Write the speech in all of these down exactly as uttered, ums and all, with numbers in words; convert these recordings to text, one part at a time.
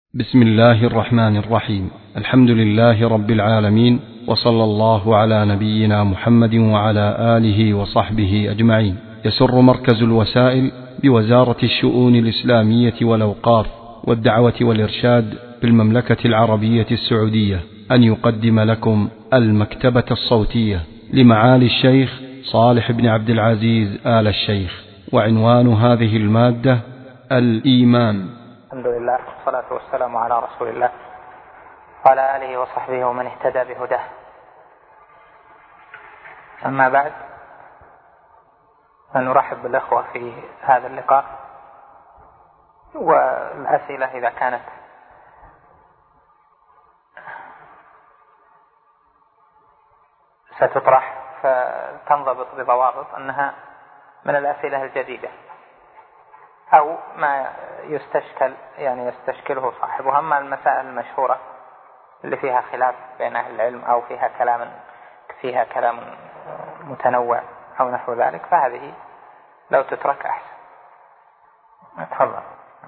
بسم الله الرحمن الرحيم. الحمد لله رب العالمين، وصلى الله على نبينا محمد وعلى آله وصحبه أجمعين. يسر مركز الوسائل بوزارة الشؤون الإسلامية والأوقاف والدعوة والإرشاد بالمملكة العربية السعودية أن يقدم لكم المكتبة الصوتية لمعالي الشيخ صالح بن عبد العزيز آل الشيخ، وعنوان هذه المادة الإيمان. الحمد لله والصلاة والسلام على رسول الله وعلى آله وصحبه ومن اهتدى بهداه. أما بعد، فنرحب بالأخوة في هذا اللقاء، والأسئلة إذا كانت ستطرح فتنضبط بضوابط أنها من الأسئلة الجديدة أو ما يستشكل يعني يستشكله صاحبها. أما المسائل المشهورة اللي فيها خلاف بين أهل العلم أو فيها كلام فيها كلام متنوع أو نحو ذلك، فهذه لو تترك أحسن. تفضل.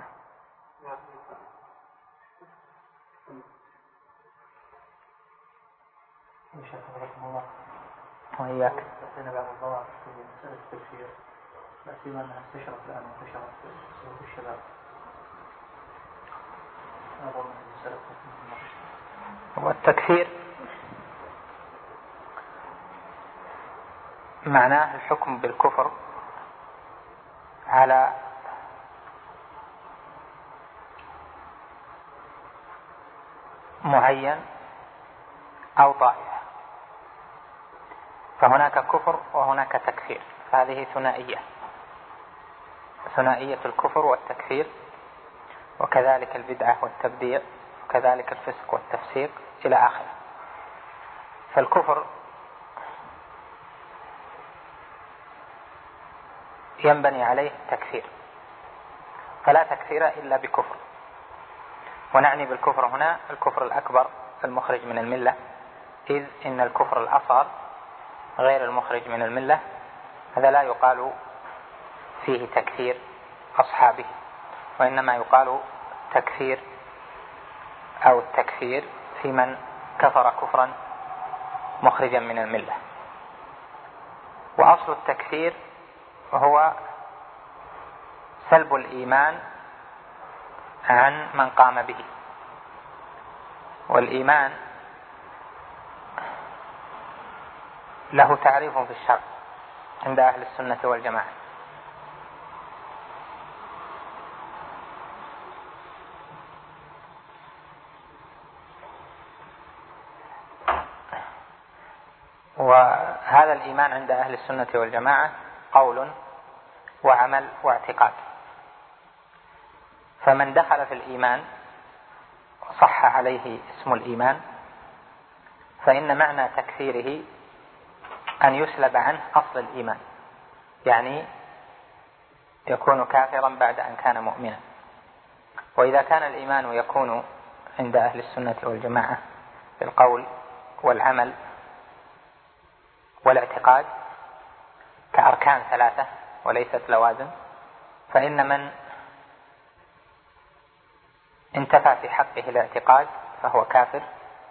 وإياك. بعض الضوابط في مسألة التفسير، لا سيما أنها انتشرت الآن وانتشرت في سلوك الشباب. والتكفير معناه الحكم بالكفر على معين أو طائفة، فهناك كفر وهناك تكفير، فهذه ثنائية ثنائية الكفر والتكفير، وكذلك البدعة والتبديع، وكذلك الفسق والتفسيق إلى آخره. فالكفر ينبني عليه تكفير، فلا تكفير إلا بكفر. ونعني بالكفر هنا الكفر الأكبر المخرج من الملة، إذ إن الكفر الأصغر غير المخرج من الملة هذا لا يقال فيه تكفير أصحابه، وإنما يقال تكفير أو التكفير في من كفر كفرا مخرجا من الملة. وأصل التكفير هو سلب الإيمان عن من قام به، والإيمان له تعريف في الشرع عند أهل السنة والجماعة. وهذا الإيمان عند أهل السنة والجماعة قول وعمل واعتقاد. فمن دخل في الإيمان وصح عليه اسم الإيمان، فإن معنى تكفيره أن يسلب عنه أصل الإيمان، يعني يكون كافرا بعد أن كان مؤمنا. وإذا كان الإيمان يكون عند أهل السنة والجماعة بالقول والعمل والاعتقاد كأركان ثلاثة وليست لوازم، فإن من انتفى في حقه الاعتقاد فهو كافر،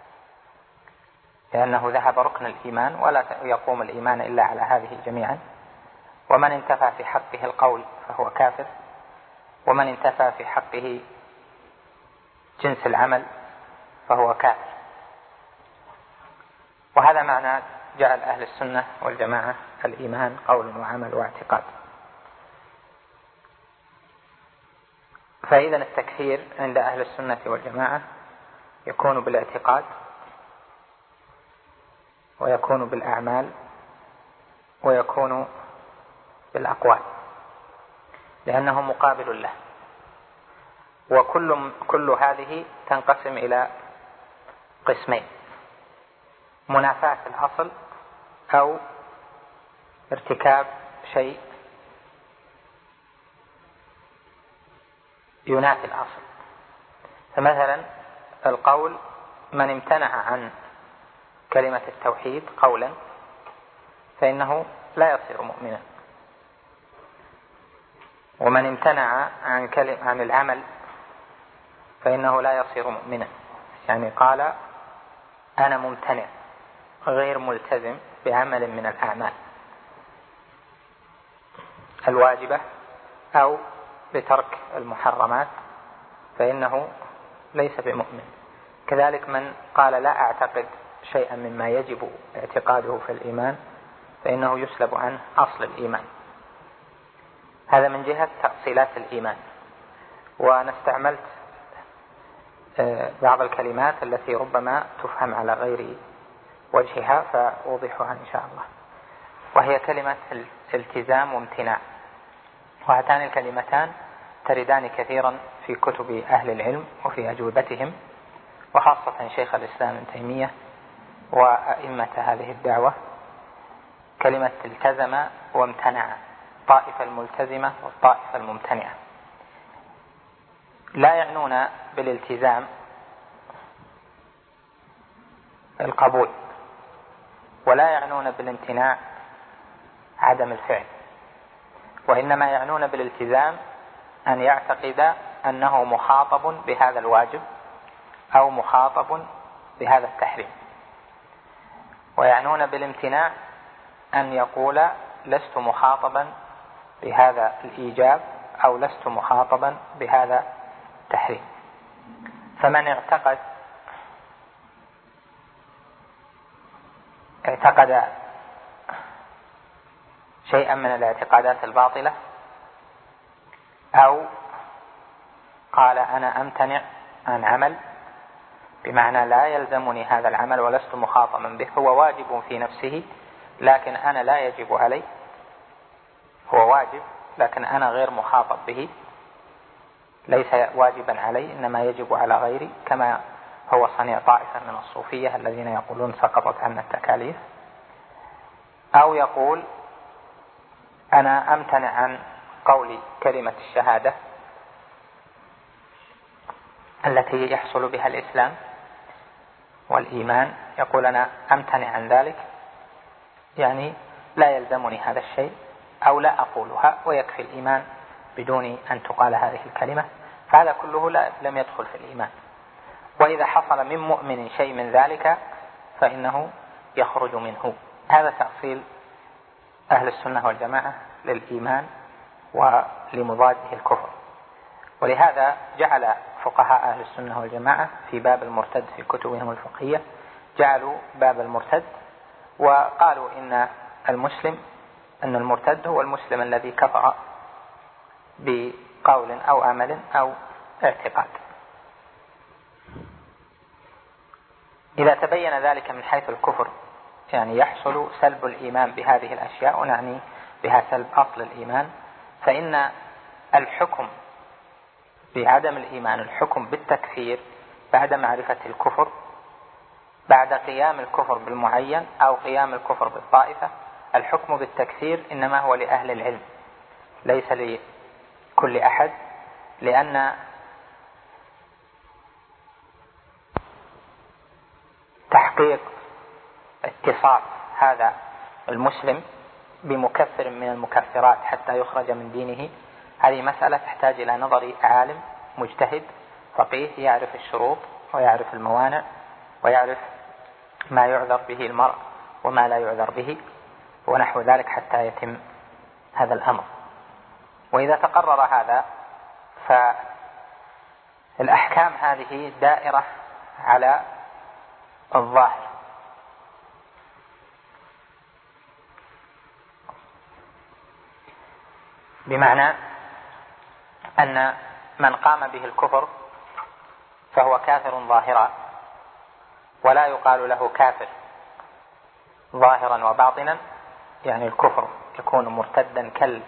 لأنه ذهب ركن الإيمان ولا يقوم الإيمان إلا على هذه جميعا. ومن انتفى في حقه القول فهو كافر، ومن انتفى في حقه جنس العمل فهو كافر. وهذا معنى جعل أهل السنة والجماعة الإيمان قول وعمل واعتقاد. فإذا التكفير عند أهل السنة والجماعة يكون بالاعتقاد، ويكون بالأعمال، ويكون بالأقوال، لأنه مقابل له. وكل كل هذه تنقسم إلى قسمين: منافاة الأصل أو ارتكاب شيء ينافي الأصل. فمثلا القول، من امتنع عن كلمة التوحيد قولا فإنه لا يصير مؤمنا، ومن امتنع عن كلمة عن العمل فإنه لا يصير مؤمنا. يعني قال أنا ممتنع غير ملتزم بعمل من الأعمال الواجبة أو بترك المحرمات، فإنه ليس بمؤمن. كذلك من قال لا أعتقد شيئا مما يجب اعتقاده في الإيمان، فإنه يسلب عنه أصل الإيمان. هذا من جهة تأصيلات الإيمان. وأنا استعملت بعض الكلمات التي ربما تفهم على غير وجهها فأوضحها إن شاء الله، وهي كلمة التزام وامتناع. وهاتان الكلمتان تردان كثيرا في كتب أهل العلم وفي أجوبتهم، وخاصة شيخ الإسلام ابن تيمية وأئمة هذه الدعوة. كلمة التزم وامتنع، الطائفة الملتزمة والطائفة الممتنعة، لا يعنون بالالتزام القبول، ولا يعنون بالامتناع عدم الفعل، وإنما يعنون بالالتزام أن يعتقد أنه مخاطب بهذا الواجب أو مخاطب بهذا التحريم. ويعنون بالامتناع أن يقول لست مخاطبا بهذا الإيجاب أو لست مخاطبا بهذا التحريم. فمن اعتقد اعتقد شيئا من الاعتقادات الباطلة، أو قال أنا أمتنع عن عمل بمعنى لا يلزمني هذا العمل ولست مخاطبا به، هو واجب في نفسه لكن أنا لا يجب علي، هو واجب لكن أنا غير مخاطب به، ليس واجبا علي إنما يجب على غيري، كما هو صنيع طائفة من الصوفية الذين يقولون سقطت عنا التكاليف. أو يقول أنا أمتنع عن قول كلمة الشهادة التي يحصل بها الإسلام والإيمان، يقول أنا أمتنع عن ذلك، يعني لا يلزمني هذا الشيء أو لا أقولها ويكفي الإيمان بدون أن تقال هذه الكلمة، فهذا كله لا لم يدخل في الإيمان. وإذا حصل من مؤمن شيء من ذلك فإنه يخرج منه. هذا تأصيل أهل السنة والجماعة للإيمان ولمضاده الكفر. ولهذا جعل فقهاء أهل السنة والجماعة في باب المرتد في كتبهم الفقهية جعلوا باب المرتد، وقالوا إن المسلم أن المرتد هو المسلم الذي كفر بقول أو عمل أو اعتقاد. إذا تبين ذلك من حيث الكفر، يعني يحصل سلب الإيمان بهذه الأشياء ونعني بها سلب أصل الإيمان، فإن الحكم بعدم الإيمان الحكم بالتكفير بعد معرفة الكفر، بعد قيام الكفر بالمعين أو قيام الكفر بالطائفة، الحكم بالتكفير إنما هو لأهل العلم ليس لكل أحد، لأن تحقيق اتصاف هذا المسلم بمكفر من المكفرات حتى يخرج من دينه، هذه مسألة تحتاج إلى نظر عالم مجتهد فقيه يعرف الشروط ويعرف الموانع ويعرف ما يعذر به المرء وما لا يعذر به ونحو ذلك حتى يتم هذا الأمر. وإذا تقرر هذا فالأحكام هذه دائرة على الظاهر، بمعنى أن من قام به الكفر فهو كافر ظاهرا، ولا يقال له كافر ظاهرا وباطنا، يعني الكفر يكون مرتدا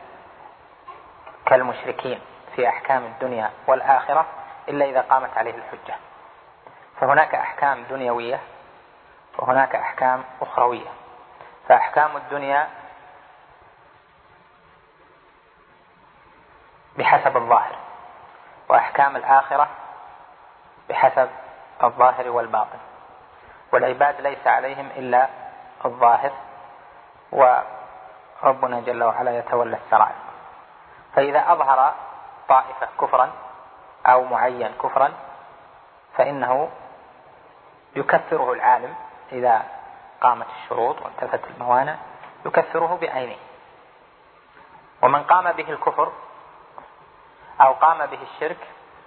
كالمشركين في أحكام الدنيا والآخرة إلا إذا قامت عليه الحجة. فهناك أحكام دنيوية وهناك أحكام أخروية. فأحكام الدنيا بحسب الظاهر، وأحكام الآخرة بحسب الظاهر والباطن، والعباد ليس عليهم إلا الظاهر، وربنا جل وعلا يتولى السرائر. فإذا أظهر طائفة كفرا أو معين كفرا فإنه يكفره العالم إذا قامت الشروط وانتفت الموانع، يكفره بعينه. ومن قام به الكفر أو قام به الشرك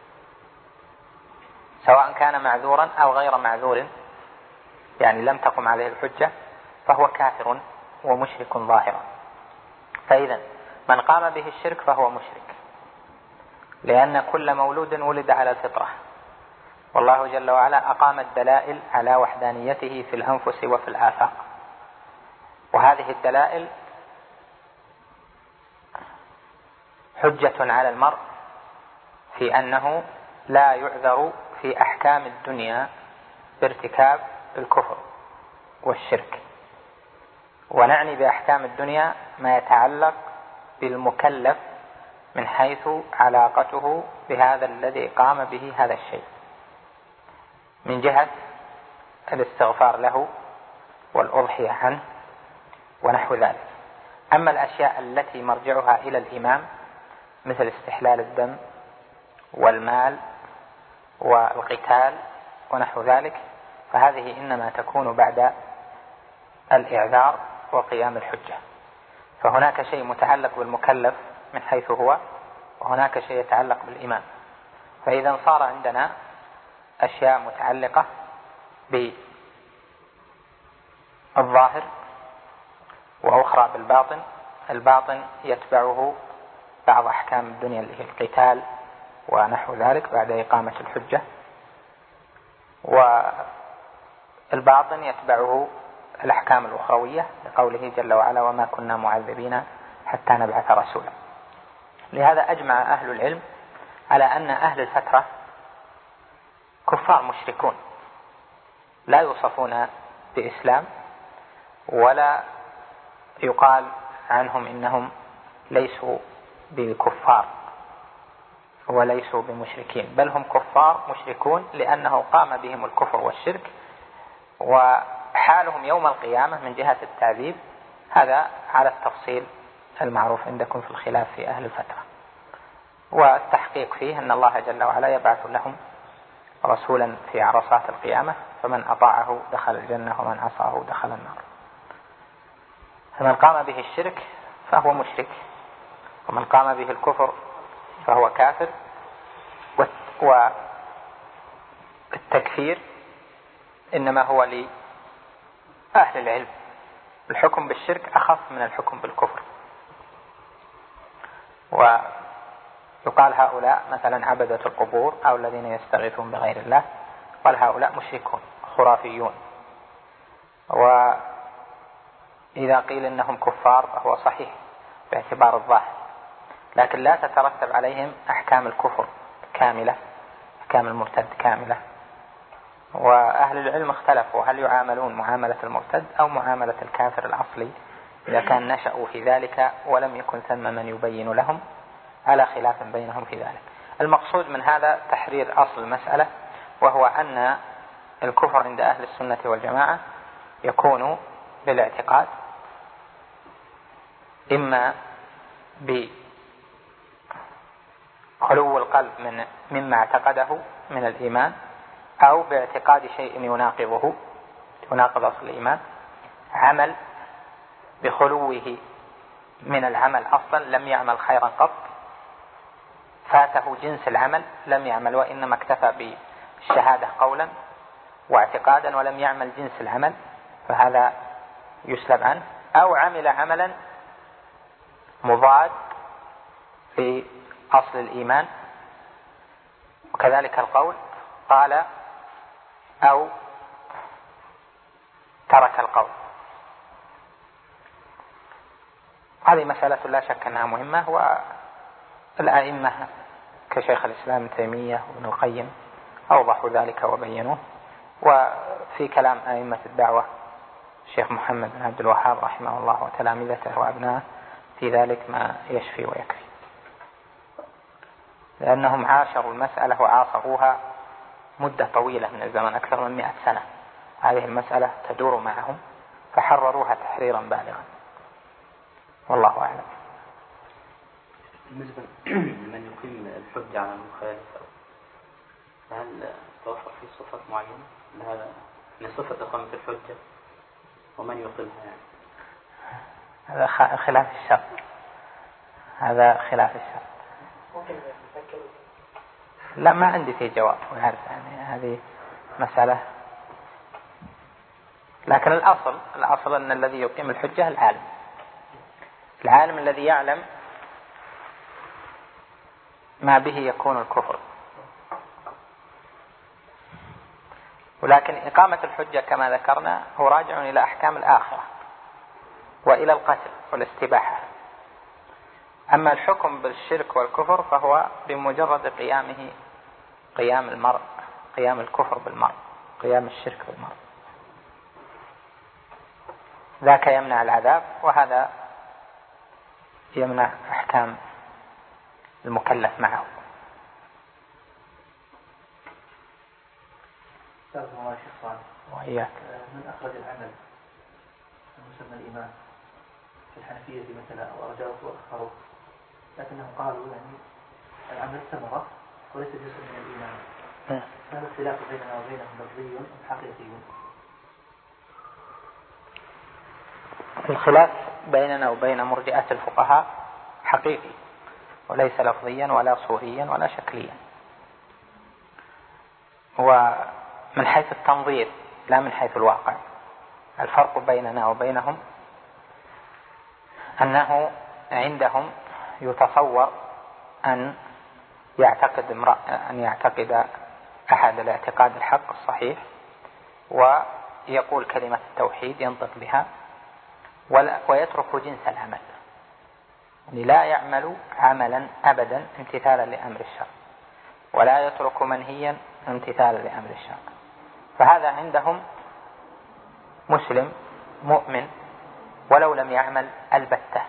سواء كان معذورا أو غير معذور، يعني لم تقم عليه الحجة، فهو كافر ومشرك ظاهرا. فإذا من قام به الشرك فهو مشرك، لأن كل مولود ولد على الفطرة، والله جل وعلا أقام الدلائل على وحدانيته في الأنفس وفي الآفاق، وهذه الدلائل حجة على المرء في أنه لا يعذر في أحكام الدنيا بارتكاب الكفر والشرك. ونعني بأحكام الدنيا ما يتعلق بالمكلف من حيث علاقته بهذا الذي قام به هذا الشيء، من جهة الاستغفار له والأضحية عنه ونحو ذلك. أما الأشياء التي مرجعها إلى الإمام مثل استحلال الدم والمال والقتال ونحو ذلك، فهذه إنما تكون بعد الإعذار وقيام الحجة. فهناك شيء متعلق بالمكلف من حيث هو، وهناك شيء يتعلق بالإمام. فإذا صار عندنا أشياء متعلقة بالظاهر وأخرى بالباطن، الباطن يتبعه بعض أحكام الدنيا اللي هي القتال ونحو ذلك بعد إقامة الحجة، والباطن يتبعه الأحكام الأخروية لقوله جل وعلا وما كنا معذبين حتى نبعث رسولا. لهذا أجمع أهل العلم على أن أهل الفترة كفار مشركون لا يوصفون بإسلام، ولا يقال عنهم إنهم ليسوا بكفار وليسوا بمشركين، بل هم كفار مشركون لأنه قام بهم الكفر والشرك، وحالهم يوم القيامة من جهة التعذيب هذا على التفصيل المعروف عندكم في الخلاف في أهل الفترة. والتحقيق فيه أن الله جل وعلا يبعث لهم رسولا في عرصات القيامة، فمن أطاعه دخل الجنة ومن عصاه دخل النار. فمن قام به الشرك فهو مشرك، ومن قام به الكفر فهو كافر. والتكفير إنما هو لأهل العلم، الحكم بالشرك أخف من الحكم بالكفر. ويقال هؤلاء مثلا عبدة القبور أو الذين يستغيثون بغير الله، قال هؤلاء مشركون خرافيون. وإذا قيل إنهم كفار فهو صحيح باعتبار الظاهر، لكن لا تترتب عليهم أحكام الكفر كاملة، أحكام المرتد كاملة. وأهل العلم اختلفوا هل يعاملون معاملة المرتد أو معاملة الكافر الأصلي إذا كان نشأوا في ذلك ولم يكن ثم من يبين لهم، على خلاف بينهم في ذلك. المقصود من هذا تحرير أصل المسألة، وهو أن الكفر عند أهل السنة والجماعة يكون بالاعتقاد، إما بخلو القلب من مما اعتقده من الإيمان، أو باعتقاد شيء يناقضه يناقض أصل الإيمان، عمل بخلوه من العمل أصلا لم يعمل خيرا قط، فاته جنس العمل لم يعمل وإنما اكتفى بالشهادة قولا واعتقادا ولم يعمل جنس العمل، فهذا يسلب عنه. أو عمل عملا مضاد في أصل الإيمان، وكذلك القول قال أو ترك القول. هذه مسألة لا شك أنها مهمة، والأئمة كشيخ الإسلام ابن تيمية وابن القيم أوضحوا ذلك وبينوه، وفي كلام أئمة الدعوة الشيخ محمد بن عبد الوهاب رحمه الله وتلامذته وأبنائه في ذلك ما يشفي ويكفي، لأنهم عاشروا المسألة وعاصروها مدة طويلة من الزمن، أكثر من مئة سنة هذه المسألة تدور معهم، فحرروها تحريرا بالغا، والله أعلم. بالنسبة لمن يقيم الحجة على المخالف هل توفر فيه صفات معينة لهذا من صفة إقامة الحجة ومن يقيمها يعني؟ هذا خلاف الشرط، هذا خلاف الشرط. لا ما عندي فيه جواب وعارف يعني هذه مسألة، لكن الأصل الأصل أن الذي يقيم الحجة العالم، العالم الذي يعلم ما به يكون الكفر. ولكن إقامة الحجة كما ذكرنا هو راجع إلى أحكام الآخرة وإلى القتل والاستباحة. أما الحكم بالشرك والكفر فهو بمجرد قيامه، قيام المرء، قيام الكفر بالمرء، قيام الشرك بالمرء، ذاك يمنع العذاب، وهذا يمنع أحكام المكلف معه. أستاذ الله شيخ صالح وإياك. من أخرج العمل المسمى الإيمان في الحنفية مثلا أو أرجوه وأخروه، لكنهم قالوا يعني العمل ثمرة وليس جزء من الإيمان، هذا الخلاف بيننا وبينهم لفظي أم حقيقي؟ الخلاف بيننا وبين مرجئة الفقهاء حقيقي وليس لفظيا ولا صوريا ولا شكليا، ومن حيث التنظير لا من حيث الواقع. الفرق بيننا وبينهم أنه عندهم يتصور أن يعتقد امرأ أن يعتقد أحد الاعتقاد الحق الصحيح ويقول كلمة التوحيد ينطق بها ويترك جنس العمل، يعني لا يعمل عملا أبدا امتثالا لأمر الشرع ولا يترك منهيا امتثالا لأمر الشرع. فهذا عندهم مسلم مؤمن ولو لم يعمل البتة،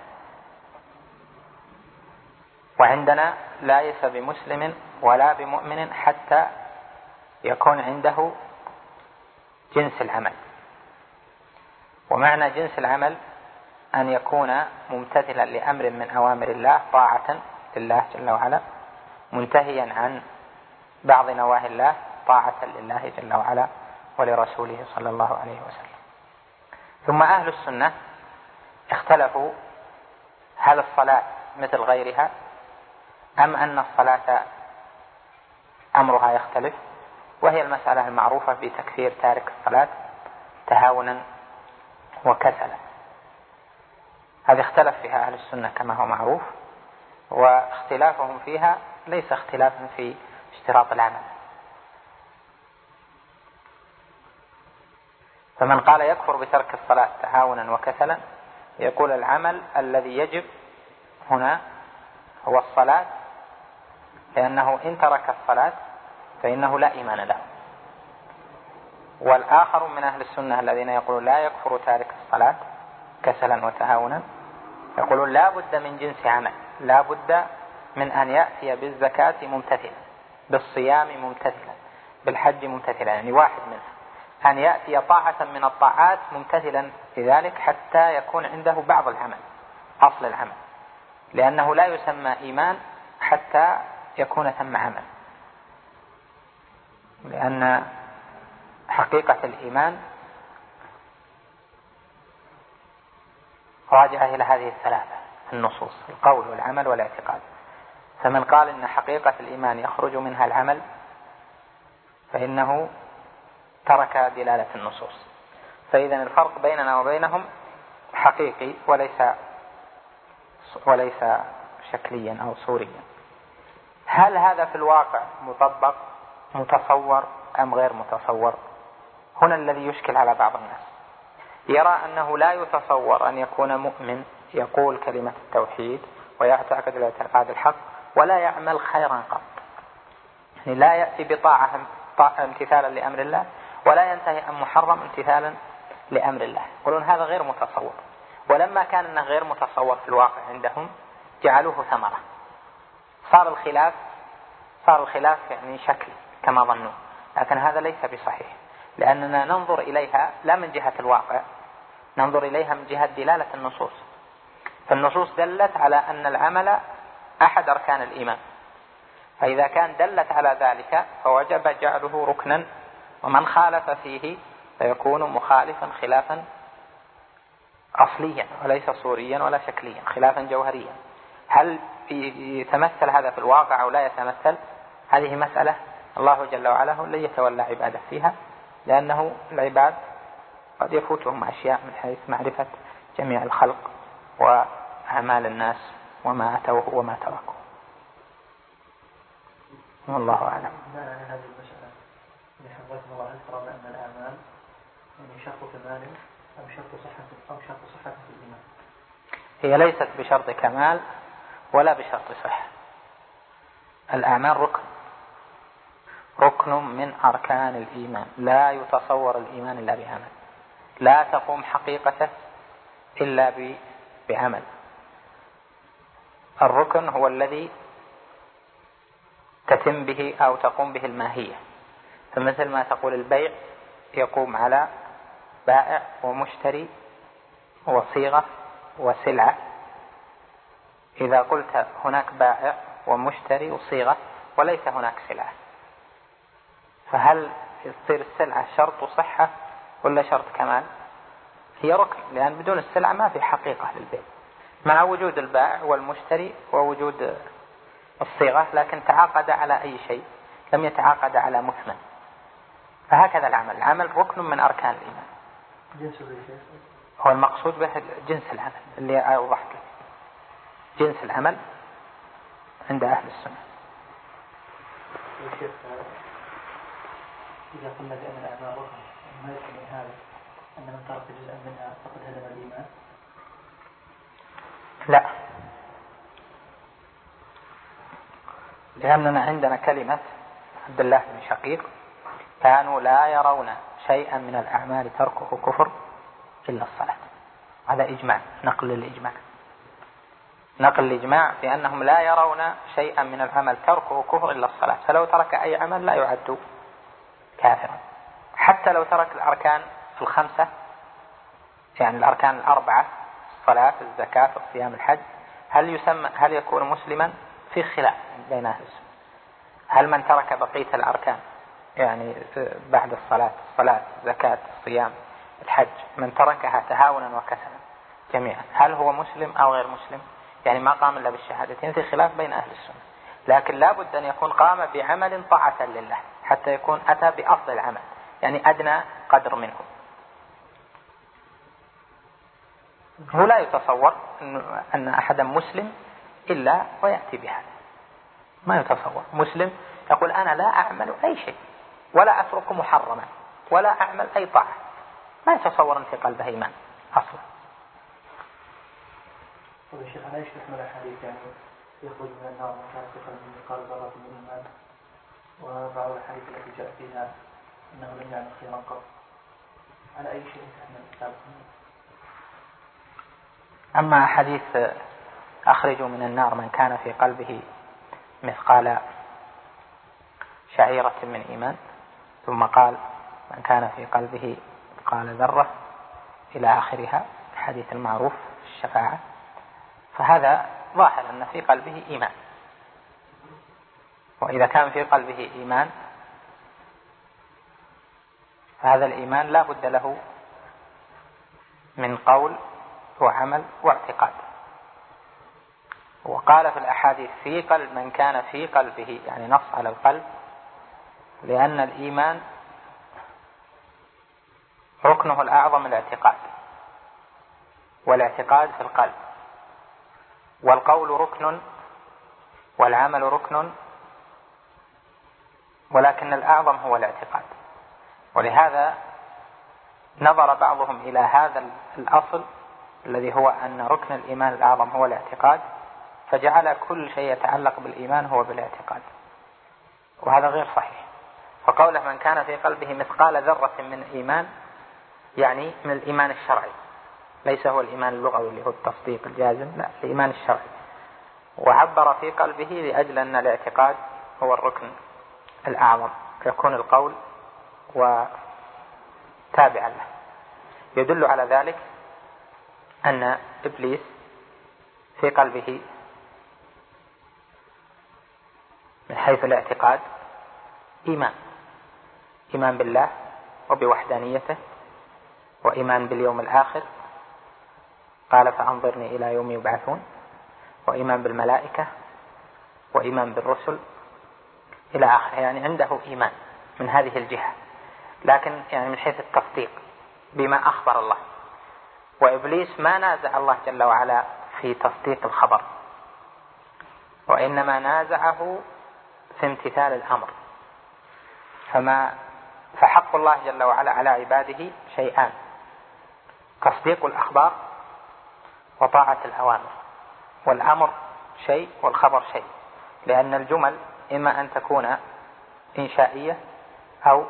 وعندنا ليس بمسلم ولا بمؤمن حتى يكون عنده جنس العمل. ومعنى جنس العمل أن يكون ممتثلا لأمر من أوامر الله طاعة لله جل وعلا، منتهيا عن بعض نواهي الله طاعة لله جل وعلا ولرسوله صلى الله عليه وسلم. ثم أهل السنة اختلفوا هل الصلاة مثل غيرها أم أن الصلاة أمرها يختلف، وهي المسألة المعروفة بتكفير تارك الصلاة تهاونا وكسلا. هذا اختلف فيها أهل السنة كما هو معروف، واختلافهم فيها ليس اختلافا في اشتراط العمل. فمن قال يكفر بترك الصلاة تهاونا وكسلا يقول العمل الذي يجب هنا هو الصلاة، لأنه إن ترك الصلاة فإنه لا إيمان له. والآخر من أهل السنة الذين يقولون لا يكفر تارك الصلاة كسلا وتهاونا يقولون لا بد من جنس عمل، لا بد من أن يأتي بالزكاة ممتثلا، بالصيام ممتثلا، بالحج ممتثلا، يعني واحد منها أن يأتي طاعة من الطاعات ممتثلا لذلك حتى يكون عنده بعض العمل أصل العمل، لأنه لا يسمى إيمان حتى يكون ثم عمل، لأن حقيقة الإيمان راجعة إلى هذه الثلاثة النصوص: القول والعمل والاعتقاد. فمن قال إن حقيقة الإيمان يخرج منها العمل فإنه ترك دلالة النصوص. فإذا الفرق بيننا وبينهم حقيقي وليس وليس شكليا أو صوريا. هل هذا في الواقع مطبق متصور أم غير متصور؟ هنا الذي يشكل على بعض الناس، يرى أنه لا يتصور أن يكون مؤمن يقول كلمة التوحيد ويعتقد الاعتقاد الحق ولا يعمل خيرا قط، يعني لا يأتي بطاعة امتثالا لأمر الله ولا ينتهي عن محرم امتثالا لأمر الله. يقولون هذا غير متصور. ولما كان أنه غير متصور في الواقع عندهم جعلوه ثمرة، صار الخلاف صار الخلاف يعني شكلي كما ظنوا، لكن هذا ليس بصحيح، لأننا ننظر إليها لا من جهة الواقع، ننظر إليها من جهة دلالة النصوص. فالنصوص دلت على أن العمل أحد أركان الإيمان، فإذا كان دلت على ذلك فوجب جعله ركنا، ومن خالف فيه فيكون مخالفا خلافا أصليا وليس صوريا ولا شكليا، خلافا جوهريا. هل يتمثل هذا في الواقع أو لا يتمثل؟ هذه مسألة الله جل وعلا هو الذي يتولى عباده فيها، لأنه العباد قد يفوتهم أشياء من حيث معرفة جميع الخلق وأعمال الناس وما أتوه وما تركوا. والله أعلم. معنى هذه المسألة من حفظكم الله هل ترون أن الأعمال يعني شرط كمال أم شرط صحة أو شرط صحة في الإيمان؟ هي ليست بشرط كمال ولا بشرط صحة. الأعمال ركن ركن من أركان الإيمان، لا يتصور الإيمان إلا بعمل، لا تقوم حقيقته إلا بعمل. الركن هو الذي تتم به أو تقوم به الماهية، فمثل ما تقول البيع يقوم على بائع ومشتري وصيغة وسلعة. إذا قلت هناك بائع ومشتري وصيغة وليس هناك سلعة، فهل يصير السلعة شرط صحة ولا شرط كمال؟ هي ركن، لأن بدون السلعة ما في حقيقة للبيع، مع وجود البائع والمشتري ووجود الصيغة، لكن تعاقد على أي شيء، لم يتعاقد على مثمن. فهكذا العمل، العمل ركن من أركان الإيمان. هو المقصود به جنس العمل اللي أوضحت لك، جنس العمل عند أهل السنة. إذا قلنا بأن الأعمال ركن ما يكون هذا أن من ترك جزءا منها فقد هدم الإيمان؟ لا، لأننا عندنا كلمة عبد الله بن شقيق كانوا لا يرون شيئا من الأعمال تركه كفر إلا الصلاة. هذا إجماع، نقل الإجماع، نقل الإجماع بأنهم لا يرون شيئا من العمل تركه كفر إلا الصلاة، فلو ترك أي عمل لا يعد كافرا، حتى لو ترك الأركان الخمسة، يعني الأركان الأربعة، الصلاة الزكاة الصيام الحج، هل يسمى هل يكون مسلما؟ في خلاف بين أهل السنة. هل من ترك بقية الأركان يعني بعد الصلاة، الصلاة الزكاة الصيام الحج، من تركها تهاونا وكسلا جميعا، هل هو مسلم أو غير مسلم؟ يعني ما قام إلا بالشهادتين، في خلاف بين أهل السنة. لكن لا بد أن يكون قام بعمل طاعة لله حتى يكون أتى بأفضل العمل، يعني أدنى قدر منه. هو لا يتصور أن أحدا مسلم إلا ويأتي بهذا، ما يتصور مسلم يقول أنا لا أعمل أي شيء ولا أترك محرما ولا أعمل أي طاعة، ما يتصور أن في قلبه إيمان أصلا. طيب الشيخ، ألا يشبه من الحديث يعني يخرج من النار من كان في قلبه مثقال ذرة من إيمان، وبعض الحديث التي جاء فيها إنه لم يعمل خيرا قط، على أي شيء تحمل الكتاب؟ أما حديث أخرجوا من النار من كان في قلبه مثقال شعيرة من إيمان، ثم قال من كان في قلبه مثقال ذرة إلى آخرها، الحديث المعروف الشفاعة، فهذا ظاهر أن في قلبه إيمان. وإذا كان في قلبه إيمان فهذا الإيمان لا بد له من قول وعمل واعتقاد. وقال في الأحاديث في قلب من كان في قلبه، يعني نص على القلب، لأن الإيمان ركنه الأعظم الاعتقاد، والاعتقاد في القلب، والقول ركن والعمل ركن، ولكن الأعظم هو الاعتقاد. ولهذا نظر بعضهم إلى هذا الأصل الذي هو أن ركن الإيمان الأعظم هو الاعتقاد، فجعل كل شيء يتعلق بالإيمان هو بالاعتقاد، وهذا غير صحيح. فقوله من كان في قلبه مثقال ذرة من إيمان يعني من الإيمان الشرعي، ليس هو الإيمان اللغوي اللي هو التصديق الجازم، لا، الإيمان الشرعي. وعبر في قلبه لأجل أن الاعتقاد هو الركن الأعظم، يكون القول وتابعا له. يدل على ذلك أن إبليس في قلبه من حيث الاعتقاد إيمان، إيمان بالله وبوحدانيته، وإيمان باليوم الآخر، قال فأنظرني إلى يوم يبعثون، وإيمان بالملائكة، وإيمان بالرسل إلى آخره. يعني عنده إيمان من هذه الجهة، لكن يعني من حيث التصديق بما أخبر الله. وإبليس ما نازع الله جل وعلا في تصديق الخبر، وإنما نازعه في امتثال الأمر. فما فحق الله جل وعلا على عباده شيئان: تصديق الأخبار وطاعة الأوامر. والأمر شيء والخبر شيء، لأن الجمل إما أن تكون إنشائية أو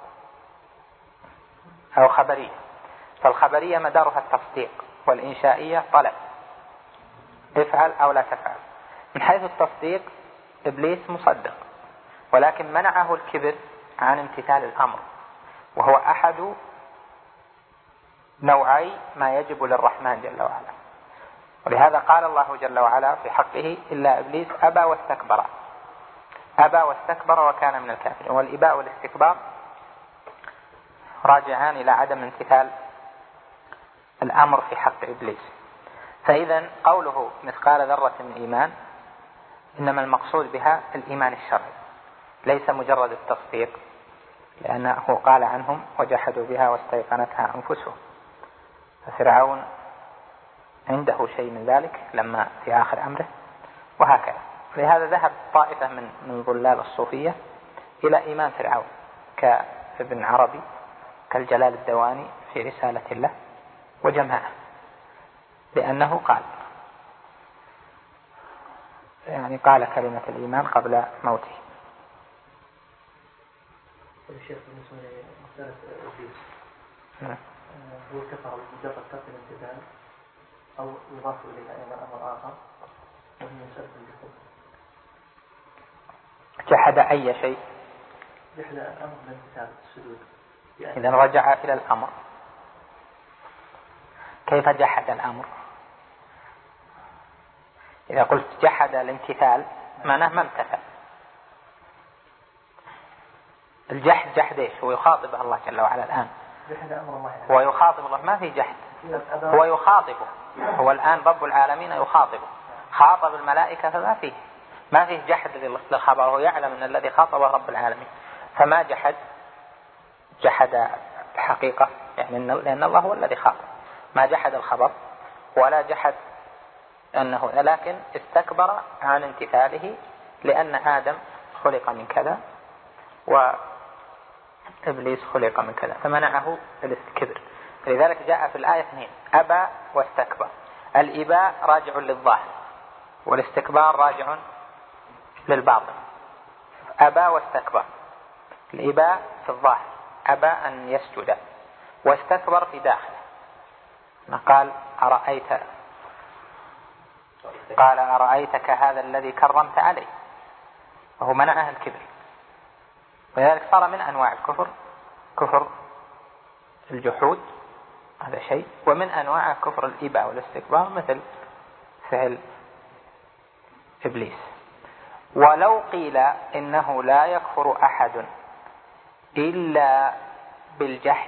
أو خبرية. فالخبرية مدارها التصديق، والإنشائية طلب، افعل أو لا تفعل. من حيث التصديق إبليس مصدق، ولكن منعه الكبر عن امتثال الأمر، وهو أحد نوعي ما يجب للرحمن جل وعلا. ولهذا قال الله جل وعلا في حقه: إلا إبليس أبى واستكبر. أبى واستكبر وكان من الكافرين. والإباء والاستكبار راجعان إلى عدم امتثال الأمر في حق إبليس. فإذا قوله مثقال ذرة من إيمان إنما المقصود بها الإيمان الشرعي، ليس مجرد التصديق، لأنه قال عنهم: وجحدوا بها واستيقنتها أنفسهم. ففرعون عنده شيء من ذلك لما في آخر أمره، وهكذا. لهذا ذهب طائفة من من ظلال الصوفية إلى إيمان فرعون، كابن عربي، كالجلال الدواني في رسالة الله وجماعة، لأنه قال يعني قال كلمة الإيمان قبل موته. الشيخ بالنسبة لمسألة إبليس، هو كفر بمجرد ترك الامتثال أو يضاف إليه أيضا أمر آخر وهي مسألة الجحود. جحد أي شيء؟ جحد أمر الامتثال، السجود. إذا رجع إلى الأمر. كيف جحد الأمر؟ إذا قلت جحد الامتثال معناه ما امتثل. الجحد جحد إيش؟ هو يخاطب الله جل وعلا الآن، جحد أمر الله، هو يخاطب الله، ما في جحد، هو يخاطبه. هو الآن رب العالمين يخاطبه، خاطب الملائكة، فما فيه ما فيه جحد للخبر. هو يعلم أن الذي خاطبه رب العالمين، فما جحد جحد الحقيقة، يعني لأن الله هو الذي خاطب. ما جحد الخبر ولا جحد أنه، لكن استكبر عن امتثاله، لأن آدم خلق من كذا وإبليس خلق من كذا، فمنعه الكبر. لذلك جاء في الآية اثنين: أبى واستكبر. الإباء راجع للظاهر، والاستكبار راجع للباطن. أبى واستكبر، الإباء في الظاهر، أبى أن يسجد، واستكبر في داخله. قال أرأيت قال أرأيتك هذا الذي كرمت عليه، وهو منعه الكبر. ولذلك صار من أنواع الكفر كفر الجحود، هذا شيء، ومن أنواع كفر الإباء والاستكبار مثل فعل إبليس. ولو قيل إنه لا يكفر أحد إلا بالجحد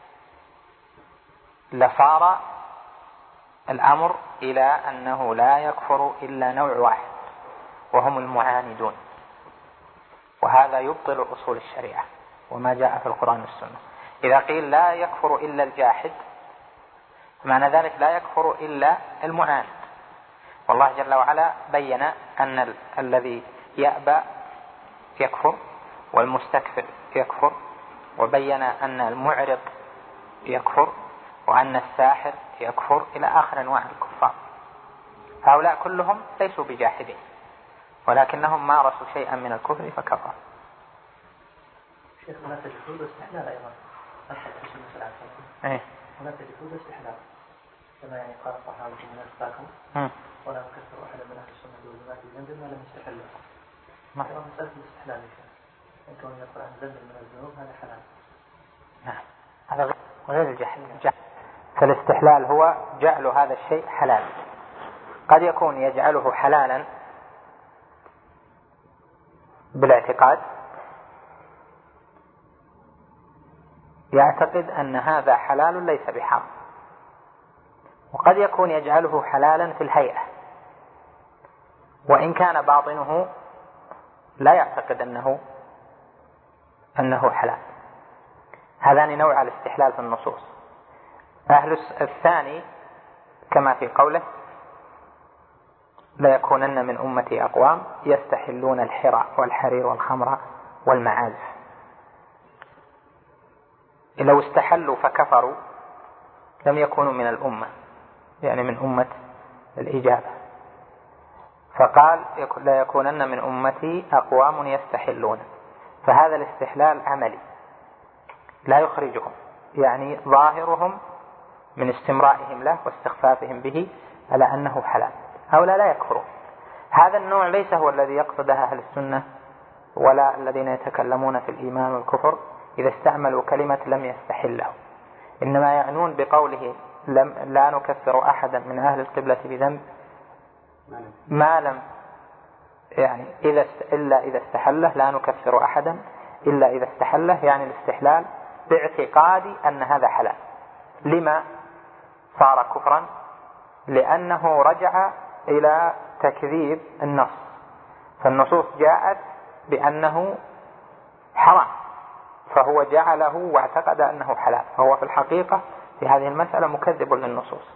لصار الأمر إلى أنه لا يكفر إلا نوع واحد، وهم المعاندون. وهذا يبطل أصول الشريعة وما جاء في القرآن والسنة. إذا قيل لا يكفر إلا الجاحد، معنى ذلك لا يكفر إلا المعاند. والله جل وعلا بين أن ال- الذي يأبى يكفر، والمستكبر يكفر، وبين أن المعرض يكفر، وأن الساحر يكفر، إلى آخر أنواع الكفار. هؤلاء كلهم ليسوا بجاحدين، ولكنهم مارسوا شيئا من الكفر فكفر. شيخ هناك جحود واستحلال أيضا، أحد في المسألة إيه؟ هناك جحود واستحلال، كما يعني قال الصحابة من أتباعكم ولا نكفر أحدا من أهل السنة والجماعة بذنب ما لم يستحل. ما هي مسألة الاستحلال يا شيخ؟ إن كون يقول عن ذنب من الذنوب هذا حلال. نعم، هذا غير الجحد. فالاستحلال هو جعل هذا الشيء حلال. قد يكون يجعله حلالا بالاعتقاد يعتقد أن هذا حلال ليس بحرام، وقد يكون يجعله حلالا في الهيئة وإن كان باطنه لا يعتقد أنه أنه حلال. هذان نوع الاستحلال في النصوص. أهل الثاني كما في قوله لا يكونن من أمتي أقوام يستحلون الحرى والحرير والخمر والمعازف. لو استحلوا فكفروا لم يكونوا من الأمة، يعني من أمة الإجابة. فقال لا يكونن من أمتي أقوام يستحلون، فهذا الاستحلال عملي لا يخرجهم، يعني ظاهرهم من استمرائهم له واستخفافهم به على أنه حلال. هؤلاء لا يكفرون. هذا النوع ليس هو الذي يقصده أهل السنة ولا الذين يتكلمون في الإيمان والكفر إذا استعملوا كلمة لم يستحله، إنما يعنون بقوله لم لا نكفر أحدا من أهل القبلة بذنب ما لم يعني إذا إلا إذا استحله، لا نكفر أحدا إلا إذا استحله، يعني الاستحلال باعتقاد أن هذا حلال. لما صار كفرا؟ لأنه رجع إلى تكذيب النص، فالنصوص جاءت بأنه حرام فهو جعله واعتقد أنه حلال، فهو في الحقيقة في هذه المسألة مكذب للنصوص.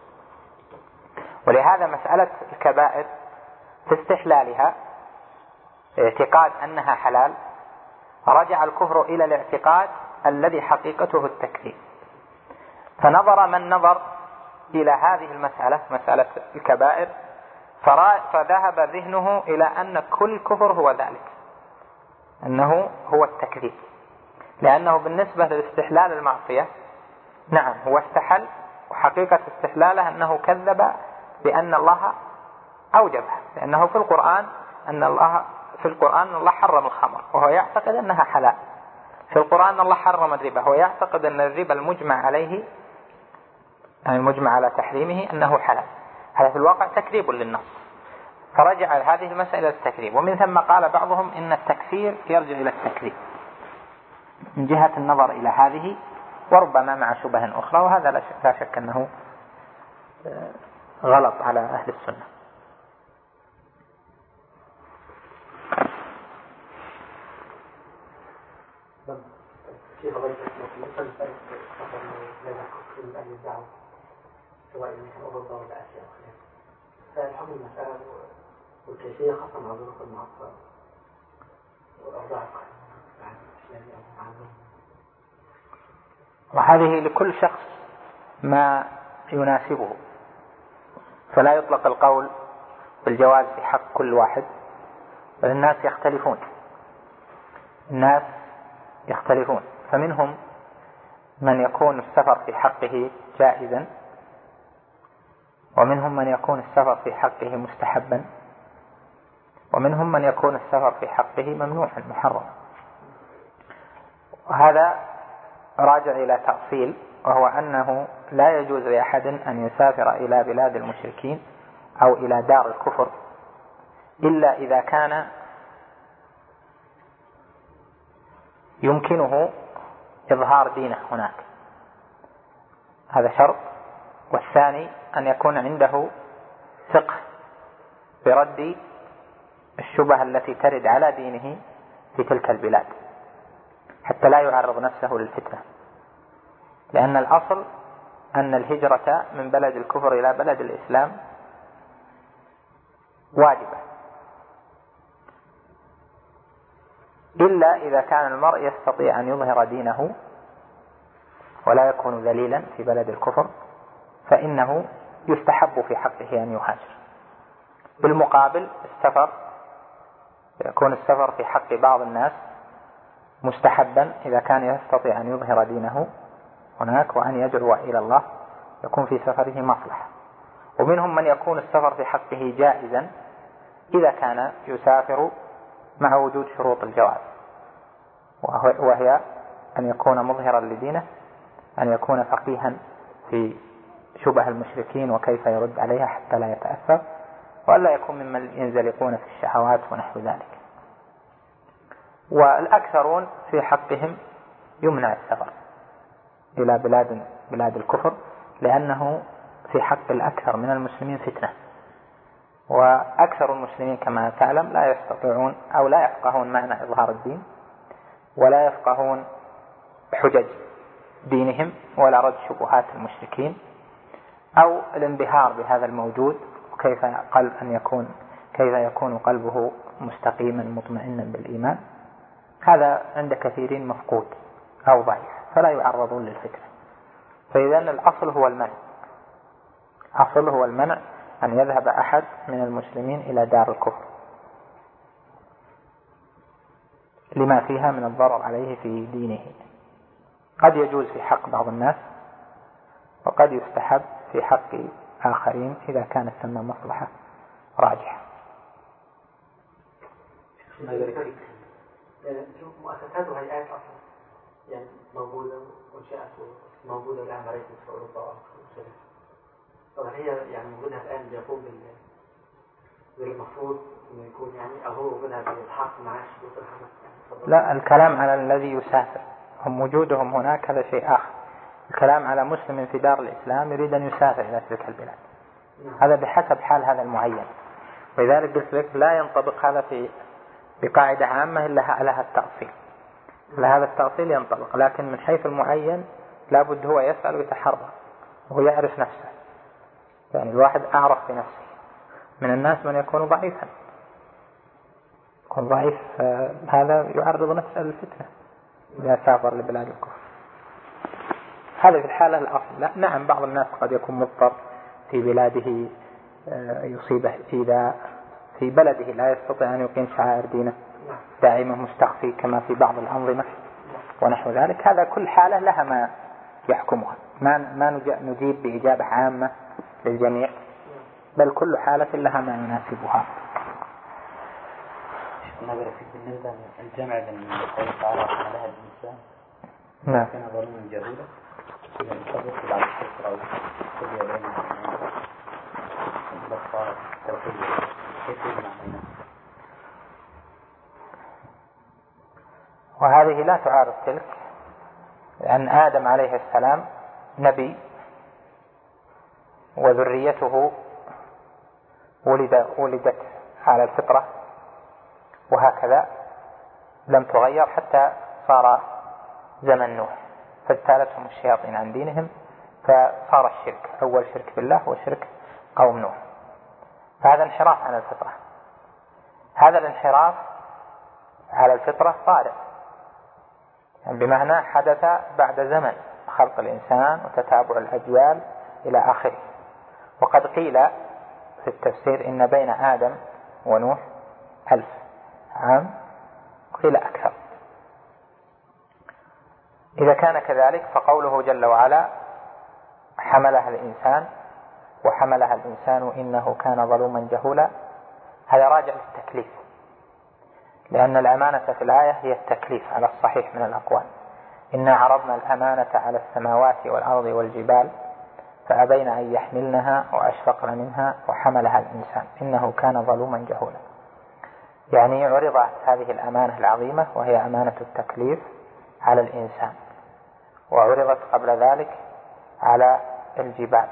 ولهذا مسألة الكبائر في استحلالها اعتقاد أنها حلال رجع الكفر إلى الاعتقاد الذي حقيقته التكذيب. فنظر من نظر إلى هذه المسألة مسألة الكبائر فذهب ذهنه إلى أن كل كفر هو ذلك، أنه هو التكذيب، لأنه بالنسبة للاستحلال المعصية نعم هو استحل، وحقيقة استحلاله أنه كذب بأن الله أوجبها، لأنه في القرآن أن الله في القرآن أن الله حرم الخمر وهو يعتقد أنها حلال، في القرآن أن الله حرم الربا وهو يعتقد أن الربا المجمع عليه يعني المجمع على تحريمه أنه حلال. هذا في الواقع تكذيب للنص، فرجع هذه المسألة التكذيب. ومن ثم قال بعضهم إن التكفير يرجع إلى التكذيب من جهة النظر إلى هذه، وربما مع شبه أخرى، وهذا لا شك أنه غلط على أهل السنة. كيف غير التكفير بين كفر من أهل الدعوة سواء كان أوروبا ولا آسيا وخلافه، فالحكم المسألة والكيفية خاصة مع ظروف المعصرة والأوضاع وهذه لكل شخص ما يناسبه، فلا يطلق القول بالجواز في حق كل واحد، بل الناس يختلفون الناس يختلفون فمنهم من يكون السفر في حقه جائزا، ومنهم من يكون السفر في حقه مستحبا، ومنهم من يكون السفر في حقه ممنوعا محرما. وهذا راجع إلى تأصيل، وهو أنه لا يجوز لأحد أن يسافر إلى بلاد المشركين أو إلى دار الكفر إلا إذا كان يمكنه إظهار دينه هناك، هذا شرط. والثاني أن يكون عنده فقه برد الشبهة التي ترد على دينه في تلك البلاد حتى لا يعرض نفسه للفتنة، لأن الأصل أن الهجرة من بلد الكفر إلى بلد الإسلام واجبة، إلا إذا كان المرء يستطيع أن يظهر دينه ولا يكون ذليلا في بلد الكفر، فإنه يستحب في حقه أن يهاجر. بالمقابل السفر يكون السفر في حق بعض الناس مستحبا إذا كان يستطيع أن يظهر دينه هناك وأن يدعو إلى الله، يكون في سفره مصلحة. ومنهم من يكون السفر في حقه جائزا إذا كان يسافر مع وجود شروط الجواز، وهي أن يكون مظهرا لدينه، أن يكون فقيها في شبه المشركين وكيف يرد عليها حتى لا يتأثر، وألا يكون ممن ينزلقون في الشهوات ونحو ذلك. والأكثرون في حقهم يمنع السفر إلى بلاد بلاد الكفر، لأنه في حق الأكثر من المسلمين فتنة، وأكثر المسلمين كما تعلم لا يستطيعون أو لا يفقهون معنى إظهار الدين، ولا يفقهون حجج دينهم، ولا رد شبهات المشركين، أو الانبهار بهذا الموجود، وكيف قلب أن يكون كيف يكون قلبه مستقيما مطمئنا بالإيمان. هذا عند كثيرين مفقود أو ضعيف، فلا يعرضون للفتنة. فإذا الأصل هو المنع، أصل هو المنع أن يذهب أحد من المسلمين إلى دار الكفر لما فيها من الضرر عليه في دينه. قد يجوز في حق بعض الناس، وقد يستحب في حق آخرين إذا كانت ثم مصلحة راجحة. مؤسسات وهيئات أصلا يعني موجودة وانشأت موجودة الآن مريت في أوروبا وأمريكا. طبعا هي يعني وجودها الآن بيقوم بالمفروض إنه يكون يعني أو هو وجودها بيتحقق معاش يعني. لا، الكلام على الذي يسافر، هم وجودهم هناك هذا شيء آخر. الكلام على مسلم في دار الإسلام يريد أن يسافر إلى تلك البلاد، هذا بحسب حال هذا المعين. ولذلك قلت لك لا ينطبق هذا في بقاعدة عامة إلا لها التأصيل، لهذا التأصيل ينطبق، لكن من حيث المعين لابد هو يسأل ويتحرى وهو يعرف نفسه. يعني الواحد أعرف بنفسه. من الناس من يكون ضعيفا، يكون ضعيف هذا يعرض نفسه للفتنة إذا سافر لبلاد الكفر. هذا في الحالة الأصل. لا، نعم بعض الناس قد يكون مضطر في بلاده يصيبه إذا في بلده لا يستطيع أن يقيم شعائر دينه، دائما مستخفي كما في بعض الأنظمة ونحو ذلك. هذا كل حالة لها ما يحكمها، ما ما نجيب بإجابة عامة للجميع، بل كل حالة لها ما يناسبها. نظر في بالنسبة الجمع بين قول تعالى وحملها الإنسان نعم كان ظلوما جهولا إذا انتظرت بعد الشكر أو كل يومين بصارة التوحيد كيف يجمع؟ وهذه لا تعارض تلك، لأن آدم عليه السلام نبي وذريته ولد ولدت على الفطرة، وهكذا لم تغير حتى صار زمن نوح، فاجتالتهم الشياطين عن دينهم فصار الشرك، أول شرك بالله هو شرك قوم نوح. فهذا انحراف عن الفطرة. هذا الانحراف على الفطرة صادق، يعني بمعنى حدث بعد زمن خلق الإنسان وتتابع الأجيال إلى آخره. وقد قيل في التفسير إن بين آدم ونوح ألف عام، قيل أكثر. إذا كان كذلك فقوله جل وعلا حملها الإنسان وحملها الإنسان إنه كان ظلوما جهولا، هذا راجع للتكليف، لأن الأمانة في الآية هي التكليف على الصحيح من الأقوال. إنا عرضنا الأمانة على السماوات والأرض والجبال فأبين أن يحملنها وأشفقن منها وحملها الإنسان إنه كان ظلوما جهولا. يعني عرضت هذه الأمانة العظيمة وهي أمانة التكليف على الإنسان، وعرضت قبل ذلك على الجبال،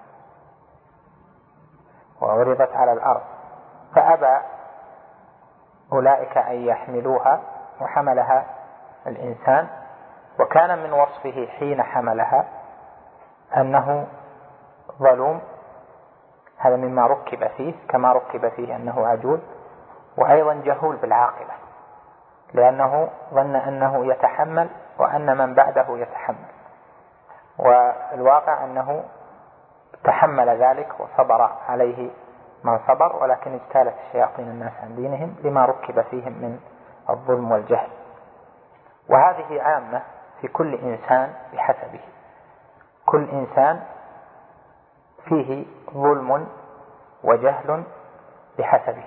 وعرضت على الأرض، فأبى أولئك أن يحملوها وحملها الإنسان. وكان من وصفه حين حملها أنه ظلوم، هذا مما ركب فيه، كما ركب فيه أنه عجول، وأيضا جهول بالعاقبة، لأنه ظن أنه يتحمل وأن من بعده يتحمل، والواقع أنه تحمل ذلك وصبر عليه من صبر، ولكن اجتالت الشياطين الناس عن دينهم لما ركب فيهم من الظلم والجهل. وهذه عامة في كل إنسان بحسبه، كل إنسان فيه ظلم وجهل بحسبه.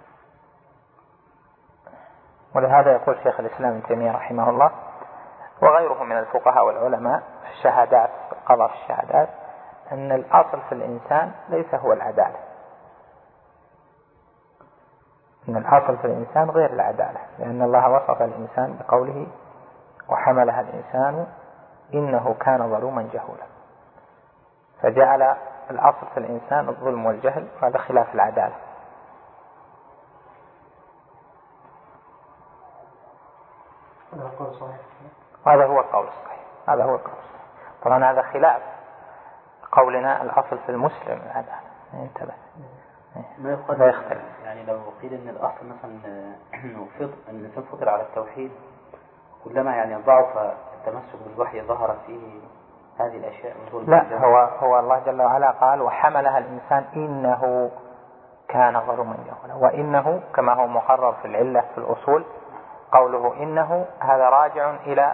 ولهذا يقول شيخ الإسلام ابن تيمية رحمه الله: وغير وغيره من الفقهاء والعلماء في الشهادات، القضاء في الشهادات، أن الأصل في الإنسان ليس هو العدالة، أن الأصل في الإنسان غير العدالة، لأن الله وصف الإنسان بقوله وحملها الإنسان إنه كان ظلوما جهولا، فجعل الأصل في الإنسان الظلم والجهل، وهذا خلاف العدالة. وهذا هو القول الصحيح، هذا هو القول الصحيح. طبعا هذا خلاف قولنا الأصل في المسلم العدالة. انتبه، ما يختلف. يعني لو قيل ان الاصل مثلا انه فطر ان الانسان فطر على التوحيد، كلما يعني ضعف التمسك بالوحي ظهر فيه هذه الاشياء. لا، هو هو الله جل وعلا قال وحملها الانسان انه كان ظلوما جهولا، وانه كما هو مقرر في العله في الاصول، قوله انه هذا راجع الى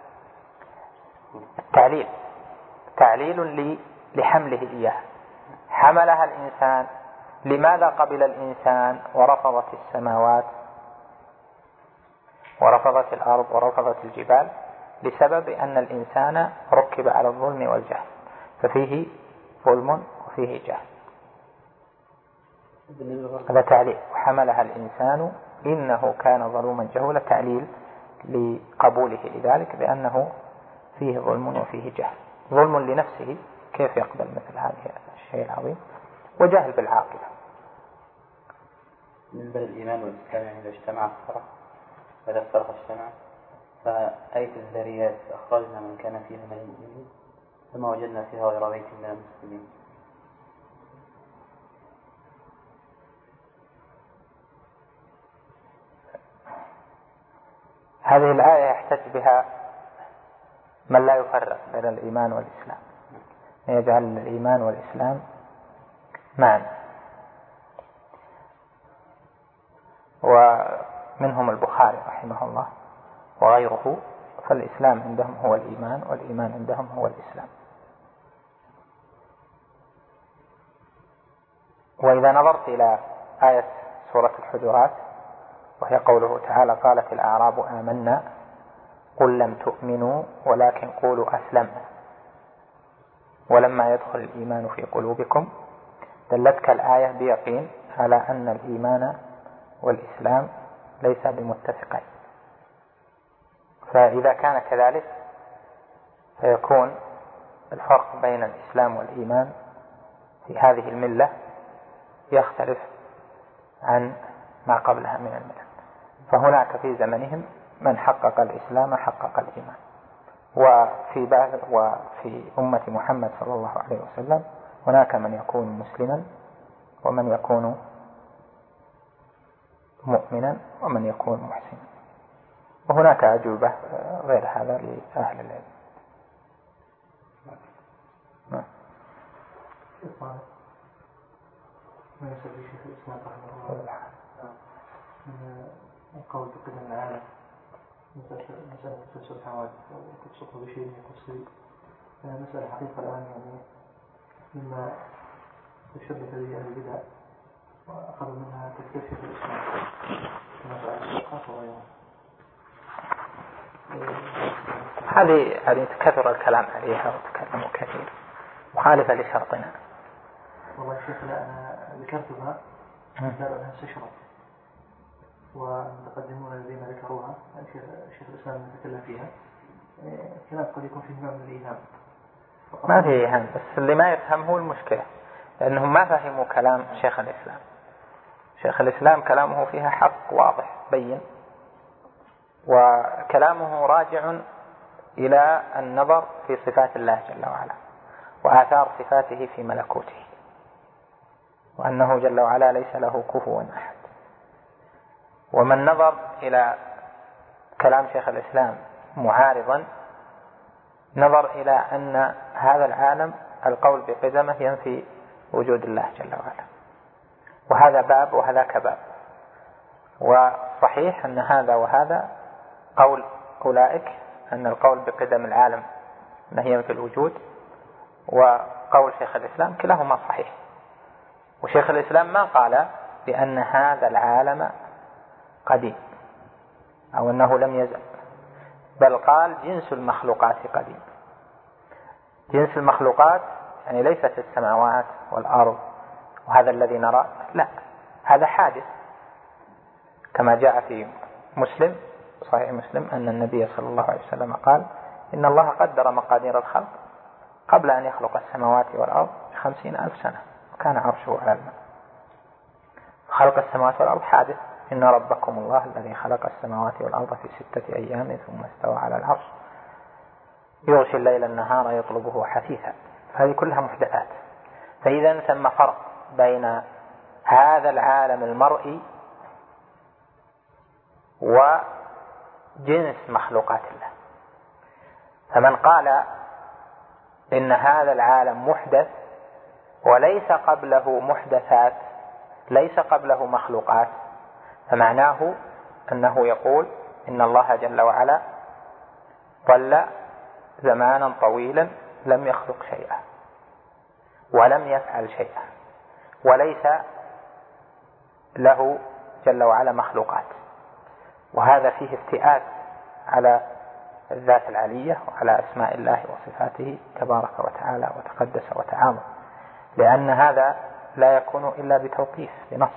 التعليل، تعليل لحمله اياه. حملها الانسان، لماذا قبل الإنسان ورفضت السماوات ورفضت الأرض ورفضت الجبال؟ لسبب أن الإنسان ركب على الظلم والجهل، ففيه ظلم وفيه جهل. هذا تعليل، وحملها الإنسان إنه كان ظلوما جهولا، تعليل لقبوله لذلك بأنه فيه ظلم وفيه جهل. ظلم لنفسه، كيف يقبل مثل هذا الشيء العظيم، وجهل بالعاقبة. بالنسبة للإيمان والإسلام، يعني إذا اجتمع افترق، وإذا افترق اجتمع. فآية الذريات أخرجنا من كان فيها من المؤمنين ثم وجدنا فيها غير بيت من المسلمين. هذه الآية يحتج بها من لا يفرق بين الإيمان والإسلام، يجعل الإيمان والإسلام معا. ومنهم البخاري رحمه الله وغيره، فالإسلام عندهم هو الإيمان، والإيمان عندهم هو الإسلام. وإذا نظرت إلى آية سورة الحجرات، وهي قوله تعالى قالت الأعراب آمنا قل لم تؤمنوا ولكن قولوا أسلمنا ولما يدخل الإيمان في قلوبكم، دلتك الآية بيقين على أن الإيمان والإسلام ليس بمتفقين. فإذا كان كذلك فيكون الفرق بين الإسلام والإيمان في هذه الملة يختلف عن ما قبلها من الملة. فهناك في زمنهم من حقق الإسلام حقق الإيمان، وفي بعض وفي أمة محمد صلى الله عليه وسلم هناك من يكون مسلما ومن يكون مؤمنا ومن يكون محسنا، وهناك أجوبة غير هذا لأهل العلم. ما يسمى شيخ الإسلام رحمه الله من قول بقدم العالم مسألة تفسير الحوادث وتبسطه بشيء من التفصيل، مسألة حقيقة الآن يعني مما تشبه به أهل البدع وأخذوا منها تفسير شيخ الإسلام كما فعل الشيخات وغيرهم. هذه هذه كثر الكلام عليها وتكلموا كثير مخالفة لشرطنا. والله الشيخ لا أنا ذكرتها لا أنها استشرت، والمتقدمون الذين ذكروها الشيخ الشيخ الإسلام يتكلم فيها كلام قد يكون فيه نوع من الإيهام. ما فيه إيهام، بس اللي ما يفهم هو المشكلة، لأنهم ما فهموا كلام شيخ الإسلام. شيخ الإسلام كلامه فيها حق واضح بين، وكلامه راجع إلى النظر في صفات الله جل وعلا وآثار صفاته في ملكوته، وأنه جل وعلا ليس له كفوا أحد. ومن نظر إلى كلام شيخ الإسلام معارضا نظر إلى أن هذا العالم القول بقدمه ينفي وجود الله جل وعلا، وهذا باب وهذاك باب. وصحيح أن هذا وهذا قول أولئك أن القول بقدم العالم أنه ينفي الوجود، وقول شيخ الإسلام كلاهما صحيح. وشيخ الإسلام ما قال بأن هذا العالم قديم أو أنه لم يزل، بل قال جنس المخلوقات قديم. جنس المخلوقات يعني ليست السماوات والأرض وهذا الذي نراه، لا، هذا حادث، كما جاء في مسلم صحيح مسلم أن النبي صلى الله عليه وسلم قال إن الله قدر مقادير الخلق قبل أن يخلق السماوات والأرض بخمسين ألف سنة وكان عرشه على الماء. خلق السماوات والأرض حادث، إن ربكم الله الذي خلق السماوات والأرض في ستة أيام ثم استوى على العرش يغشي الليل النهار يطلبه حثيثا. هذه كلها محدثات. فإذا ثم فرق بين هذا العالم المرئي وجنس مخلوقات الله. فمن قال إن هذا العالم محدث وليس قبله محدثات، ليس قبله مخلوقات، فمعناه أنه يقول إن الله جل وعلا ظل زمانا طويلا لم يخلق شيئا ولم يفعل شيئا وليس له جل وعلا مخلوقات، وهذا فيه افتئات على الذات العلية وعلى أسماء الله وصفاته تبارك وتعالى وتقدس وتعاظم، لأن هذا لا يكون إلا بتوقيف بنص.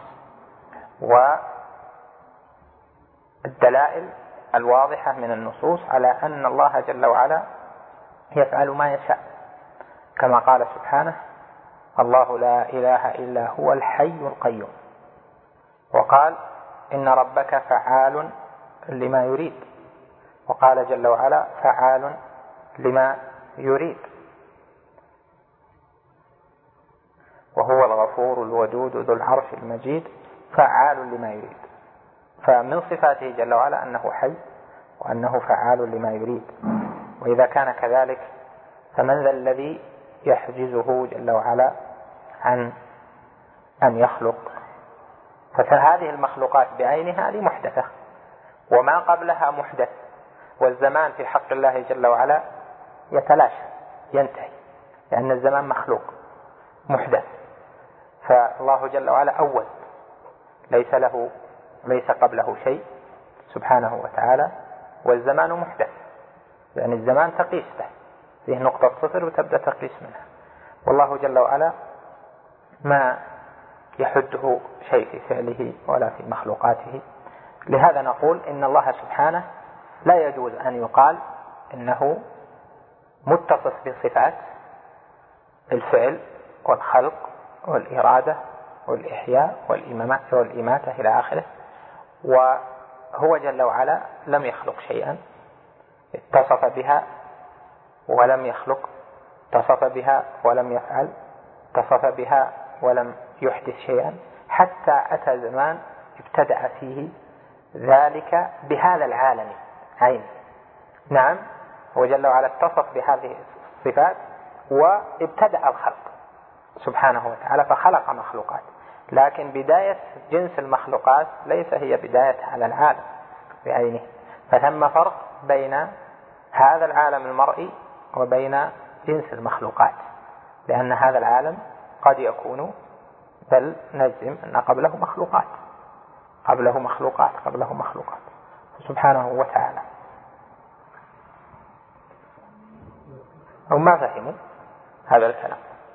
والدلائل الواضحة من النصوص على أن الله جل وعلا يفعل ما يشاء، كما قال سبحانه الله لا إله إلا هو الحي القيوم، وقال إن ربك فعال لما يريد، وقال جل وعلا فعال لما يريد، وهو الغفور الودود ذو العرش المجيد فعال لما يريد. فمن صفاته جل وعلا أنه حي وأنه فعال لما يريد. وإذا كان كذلك فمن ذا الذي يحجزه جل وعلا عن أن يخلق؟ فهذه المخلوقات بعينها هذه محدثة وما قبلها محدث، والزمان في حق الله جل وعلا يتلاشى ينتهي، لأن الزمان مخلوق محدث. فالله جل وعلا أول ليس له ليس قبله شيء سبحانه وتعالى، والزمان محدث يعني الزمان تقيس به، فيه نقطة صفر وتبدأ تقيس منها، والله جل وعلا ما يحده شيء في فعله ولا في مخلوقاته. لهذا نقول إن الله سبحانه لا يجوز أن يقال إنه متصف بصفات الفعل والخلق والإرادة والإحياء والإماتة إلى آخره، وهو جل وعلا لم يخلق شيئا، اتصف بها ولم يخلق، اتصف بها ولم يفعل، اتصف بها ولم يحدث شيئا، حتى أتى زمان ابتدأ فيه ذلك بهذا العالم عين. نعم، هو جل وعلا اتصف بهذه الصفات وابتدأ الخلق سبحانه وتعالى فخلق مخلوقات، لكن بداية جنس المخلوقات ليس هي بداية على العالم بعينه. فثم فرق بين هذا العالم المرئي وبين جنس المخلوقات، لأن هذا العالم قد يكون بل نجزم أن قبله مخلوقات قبله مخلوقات قبله مخلوقات سبحانه وتعالى. هم ما فهموا هذا الكلام،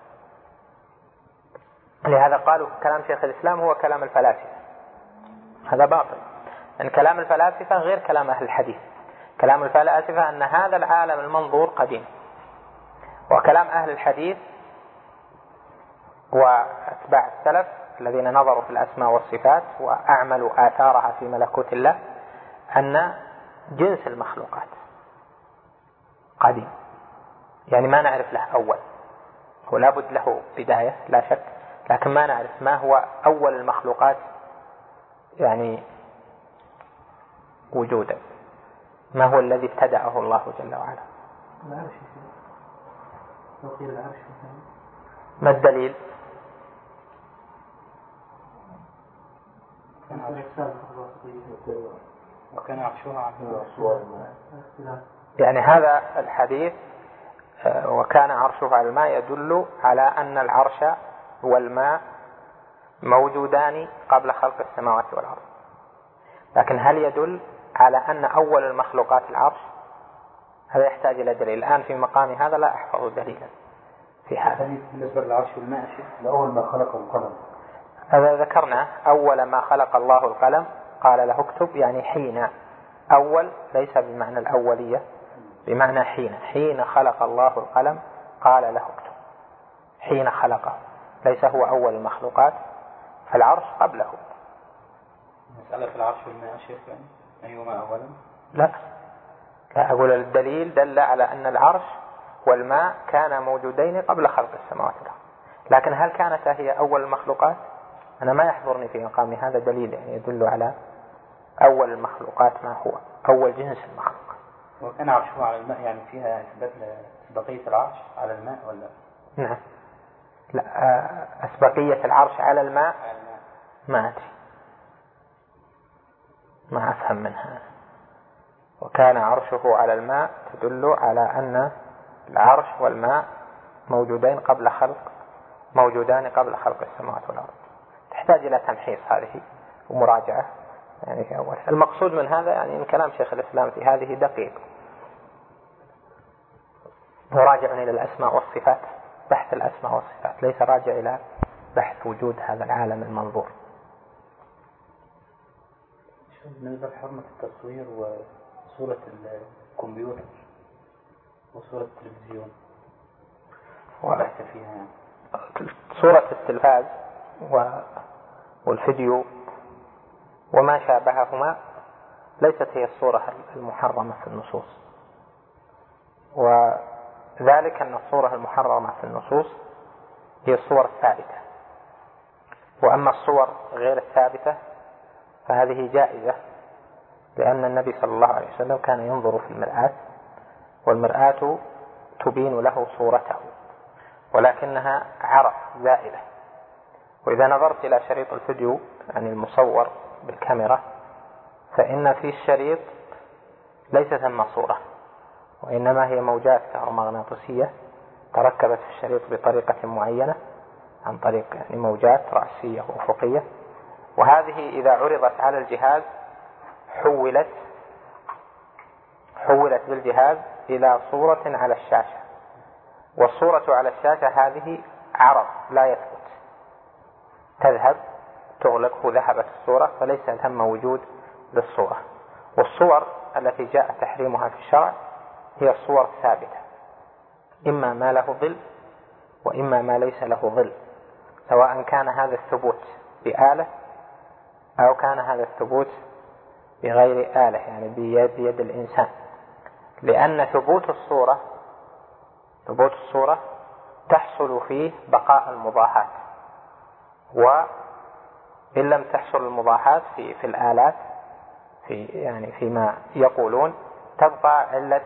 لهذا قالوا كلام شيخ الإسلام هو كلام الفلاسفة. هذا باطل، أن كلام الفلاسفة غير كلام أهل الحديث. كلام الفلاسفة أن هذا العالم المنظور قديم، وكلام أهل الحديث وأتباع السلف الذين نظروا في الأسماء والصفات وأعملوا آثارها في ملكوت الله أن جنس المخلوقات قديم، يعني ما نعرف له أول، هو لابد له بداية لا شك، لكن ما نعرف ما هو أول المخلوقات يعني وجودا، ما هو الذي ابتدأه الله جل وعلا. ما الدليل؟ وكان عرشها يعني هذا الحديث وكان عرشه على الماء يدل على أن العرش والماء موجودان قبل خلق السماوات والأرض، لكن هل يدل على أن أول المخلوقات العرش؟ هذا يحتاج إلى دليل. الآن في مقام هذا لا أحفظ دليلا في هذا. بالنسبة للعرش والماء لأول ما خلق القلم، هذا ذكرنا أول ما خلق الله القلم قال له اكتب، يعني حين. أول ليس بمعنى الأولية، بمعنى حين. حين خلق الله القلم قال له اكتب، حين خلقه، ليس هو أول المخلوقات، فالعرش قبله. مسألة في العرش والماء شيخ يعني أيهما أولا؟ لا لا أقول الدليل دل على أن العرش والماء كانا موجودين قبل خلق السماوات والأرض، لكن هل كانت هي أول المخلوقات؟ أنا ما يحضرني في مقامي هذا دليل يعني يدل على أول المخلوقات ما هو أول جنس المخلوق. وكان عرشه على الماء، يعني فيها إثبات لبقية العرش على الماء ولا؟ نعم. لا، أسبقية العرش على الماء ما أدري، ما أفهم منها. وكان عرشه على الماء تدل على أن العرش والماء موجودين قبل خلق موجودان قبل خلق السماوات والأرض. تحتاج إلى تمحيص هذه ومراجعة يعني في أول. المقصود من هذا يعني إن كلام شيخ الإسلام في هذه دقيق، وراجع إلى الأسماء والصفات، بحث الأسماء والصفات، ليس راجع إلى بحث وجود هذا العالم المنظور. شو بالنسبة لحرمة التصوير وصورة الكمبيوتر وصورة التلفزيون وبحث فيها يعني. صورة التلفاز والفيديو وما شابههما ليست هي الصورة المحرمة في النصوص، وذلك أن الصورة المحرمة في النصوص هي الصور الثابتة، وأما الصور غير الثابتة فهذه جائزة، لأن النبي صلى الله عليه وسلم كان ينظر في المرآة، والمرآة تبين له صورته، ولكنها عرض زائلة. وإذا نظرت إلى شريط الفيديو يعني المصور بالكاميرا فإن في الشريط ليس ثم صورة، وإنما هي موجات كهرومغناطيسية تركبت في الشريط بطريقة معينة عن طريق يعني موجات رأسية وأفقية، وهذه إذا عرضت على الجهاز حولت حولت بالجهاز إلى صورة على الشاشة، والصورة على الشاشة هذه عرض لا يثبت، تذهب تغلق وذهبت الصورة، فليس ثم وجود للصورة. والصور التي جاء تحريمها في الشرع هي الصور الثابتة، إما ما له ظل وإما ما ليس له ظل، سواء كان هذا الثبوت بآلة أو كان هذا الثبوت بغير آلة يعني بيد, بيد الإنسان، لأن ثبوت الصورة ثبوت الصورة تحصل فيه بقاء المضاحات، وإن لم تحصل المضاحات في في الآلات في يعني فيما يقولون تبقى علة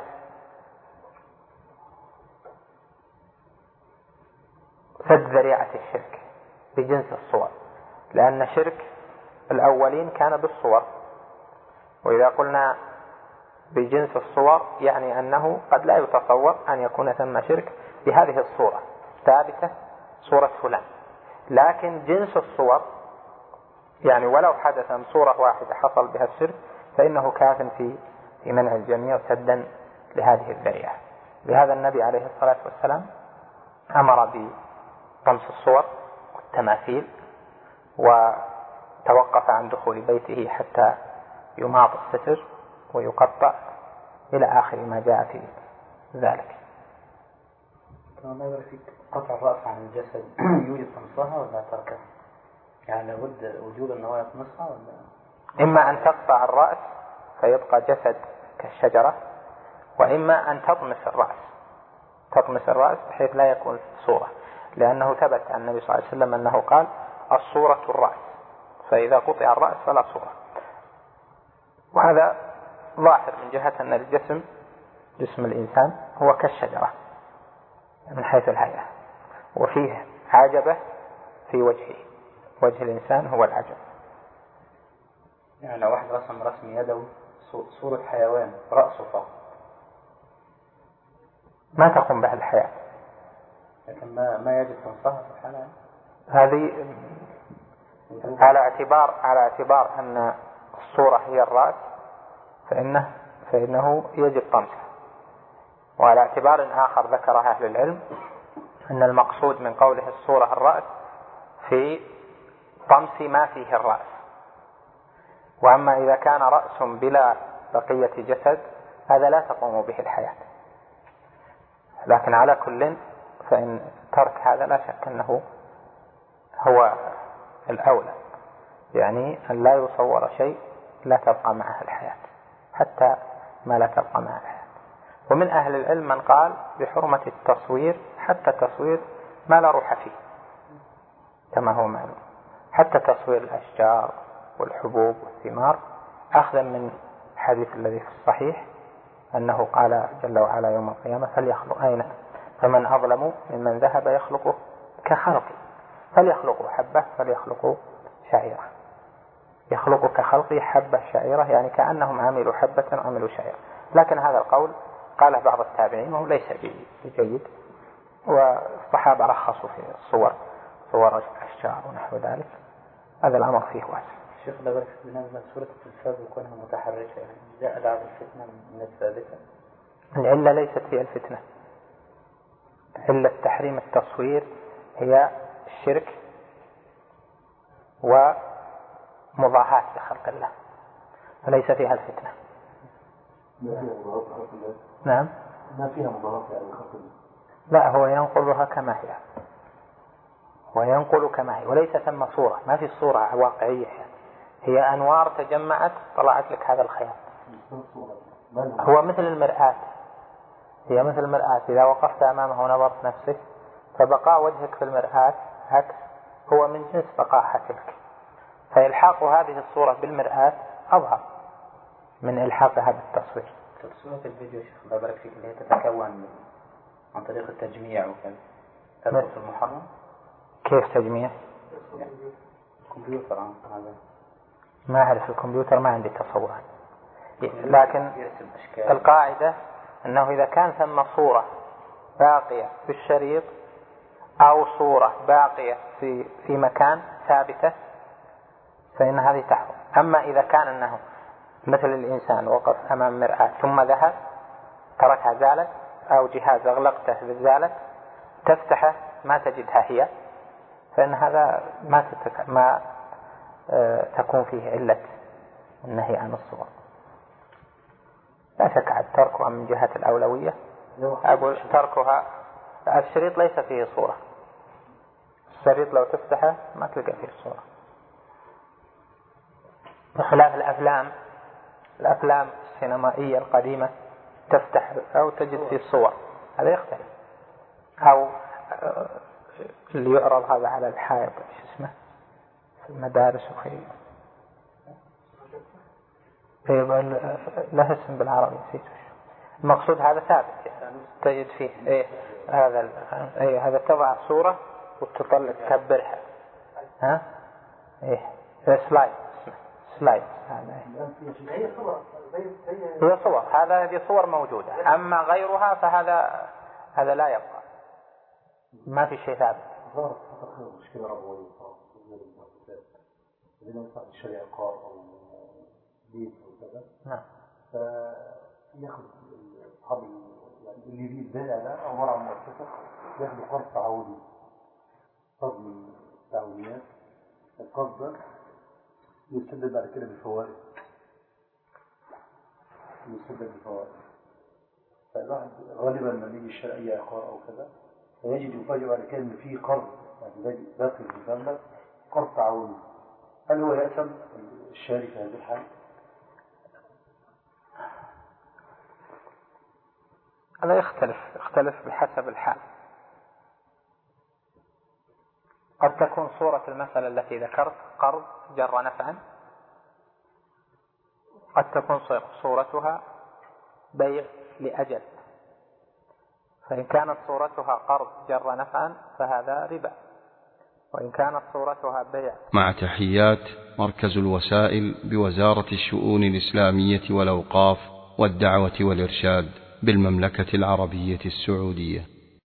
سد ذريعة الشرك بجنس الصور، لأن شرك الأولين كان بالصور، وإذا قلنا بجنس الصور يعني أنه قد لا يتصور أن يكون ثم شرك بهذه الصورة ثابتة صورة فلان، لكن جنس الصور يعني ولو حدث صورة واحدة حصل بها الشرك فإنه كاف في في منع الجميع سدا لهذه الذريعة. لهذا النبي عليه الصلاة والسلام أمر بطمس الصور والتماثيل، وتوقف عن دخول بيته حتى يماط الستر ويقطع إلى آخر ما جاء في ذلك. ما فيك قطع الرأس عن الجسد يوجد طمسها ولا تركها؟ يعني لابد وجود أنه يطمسها ولا؟ إما أن تقطع الرأس فيبقى جسد كالشجرة، وإما أن تطمس الرأس تطمس الرأس بحيث لا يكون صورة، لأنه ثبت عن النبي صلى الله عليه وسلم أنه قال الصورة الرأس، فإذا قطع الرأس فلا صورة. وهذا ظاهر من جهة أن الجسم جسم الإنسان هو كالشجرة من حيث الهيئة، وفيه عجبة في وجهه، وجه الإنسان هو العجب. يعني لو واحد رسم رسم يدوي صورة حيوان رأسه فقط ما تقوم به الحياة، لكن ما ما يجب تنصها سبحانه. هذه على اعتبار على اعتبار أن الصورة هي الرأس فإنه فإنه يجب طمسها، وعلى اعتبار آخر ذكره أهل العلم أن المقصود من قوله الصورة الرأس في طمس ما فيه الرأس، وأما إذا كان رأس بلا بقية جسد هذا لا تقوم به الحياة. لكن على كل فإن ترك هذا لا شك أنه هو الأولى، يعني أن لا يصور شيء لا تبقى معه الحياة حتى ما لا تبقى معه الحياة. ومن أهل العلم من قال بحرمة التصوير حتى تصوير ما لا روح فيه كما هو معلوم، حتى تصوير الأشجار والحبوب والثمار، أخذا من الحديث الذي في الصحيح أنه قال جل وعلا يوم القيامة فليخلق أين فمن أظلم ممن ذهب يخلقه كخلقه، فليخلقوا حبة فليخلقوا شعيرة، يخلقوا كخلقه حبة شعيرة، يعني كأنهم عملوا حبة عملوا شعيرة. لكن هذا القول قاله بعض التابعين وهو ليس بجيد، والصحابة رخصوا في الصور صور الأشجار ونحو ذلك، هذا الأمر فيه واسع. الشيخ لبرك بالنسبة لسورة التلفاز وكونها متحركة يعني جاء بعد الفتنة من الثالثة. العلة ليست هي الفتنة، علة تحريم التصوير هي الشرك ومضاهاة لخلق الله، فليس فيها الفتنة. نعم ما فيها مضاهاة لخلق الله. لا، هو ينقلها كما هي، وينقل كما هي، وليس ثم صورة، ما في صورة واقعية يعني. هي أنوار تجمعت طلعت لك هذا الخيال. هو مثل المرآة، هي مثل المرآة، إذا وقفت أمامه ونظرت نفسك فبقاء وجهك في المرآة عكس هو من جنس بقاء تلك، فإلحاق هذه الصورة بالمرآة أظهر من إلحاقها بالتصوير. صورة الفيديو شيخ الله يبارك فيك اللي هي تتكون عن طريق التجميع وكذا تدخل في المحرم؟ كيف تجميع؟ الكمبيوتر عن هذا ما أعرف، الكمبيوتر ما عندي تصور، لكن القاعدة أنه إذا كان ثم صورة باقية في الشريط أو صورة باقية في في مكان ثابتة فإن هذه تحرم. أما إذا كان أنه مثل الإنسان وقف أمام مرآة ثم ذهب تركها زالت، أو جهاز أغلقته بالزالت تفتحه ما تجدها هي، فإن هذا ما تتك... ما آه تكون فيه علة النهي عن الصور. لا شك عن تركها من جهة الأولوية، أقول تركها. الشريط ليس فيه صورة، الشريط لو تفتحه ما تلقى فيه صورة، بخلاف الأفلام الأفلام السينمائية القديمة تفتح أو تجد فيه الصور، هذا يختلف. أو اللي يعرض هذا على الحائط إيش اسمه في المدارس وخير له اسم بالعربي نسيت. المقصود هذا ثابت يعني تجد فيه إيه هذا إيه هذا تضع صورة وتطلع تكبرها ها إيه سلايد سلايد هذا هي صور هي صور هذا هذه صور موجودة. أما غيرها فهذا هذا لا يبقى، ما في شيء ثابت. ظهرت فقط مشكلة ربوية إذا نصح الشريعة قار أو بيت وكذا. نعم. فيأخذ أصحاب يعني اللي يريد بيع له أو مرة مؤسسة يأخذ قرض تعاوني، قرض من التعاونيات، القرض ده يسدد بعد كده بالفوائد، يسدد بالفوائد. فالواحد غالبا لما يجي يشتري أي عقار أو كذا فيجد يفاجئ بعد كده إن في قرض يعني داخل في المبلغ قرض تعاوني. هل هو يأثم الشاري في هذه الحال؟ هذا يختلف يختلف بحسب الحال. قد تكون صورة المسألة التي ذكرت قرض جر نفعا، قد تكون صورتها بيع لأجل، فإن كانت صورتها قرض جر نفعا فهذا ربا، وإن كانت صورتها بيع. مع تحيات مركز الوسائل بوزارة الشؤون الإسلامية والأوقاف والدعوة والإرشاد بالمملكة العربية السعودية.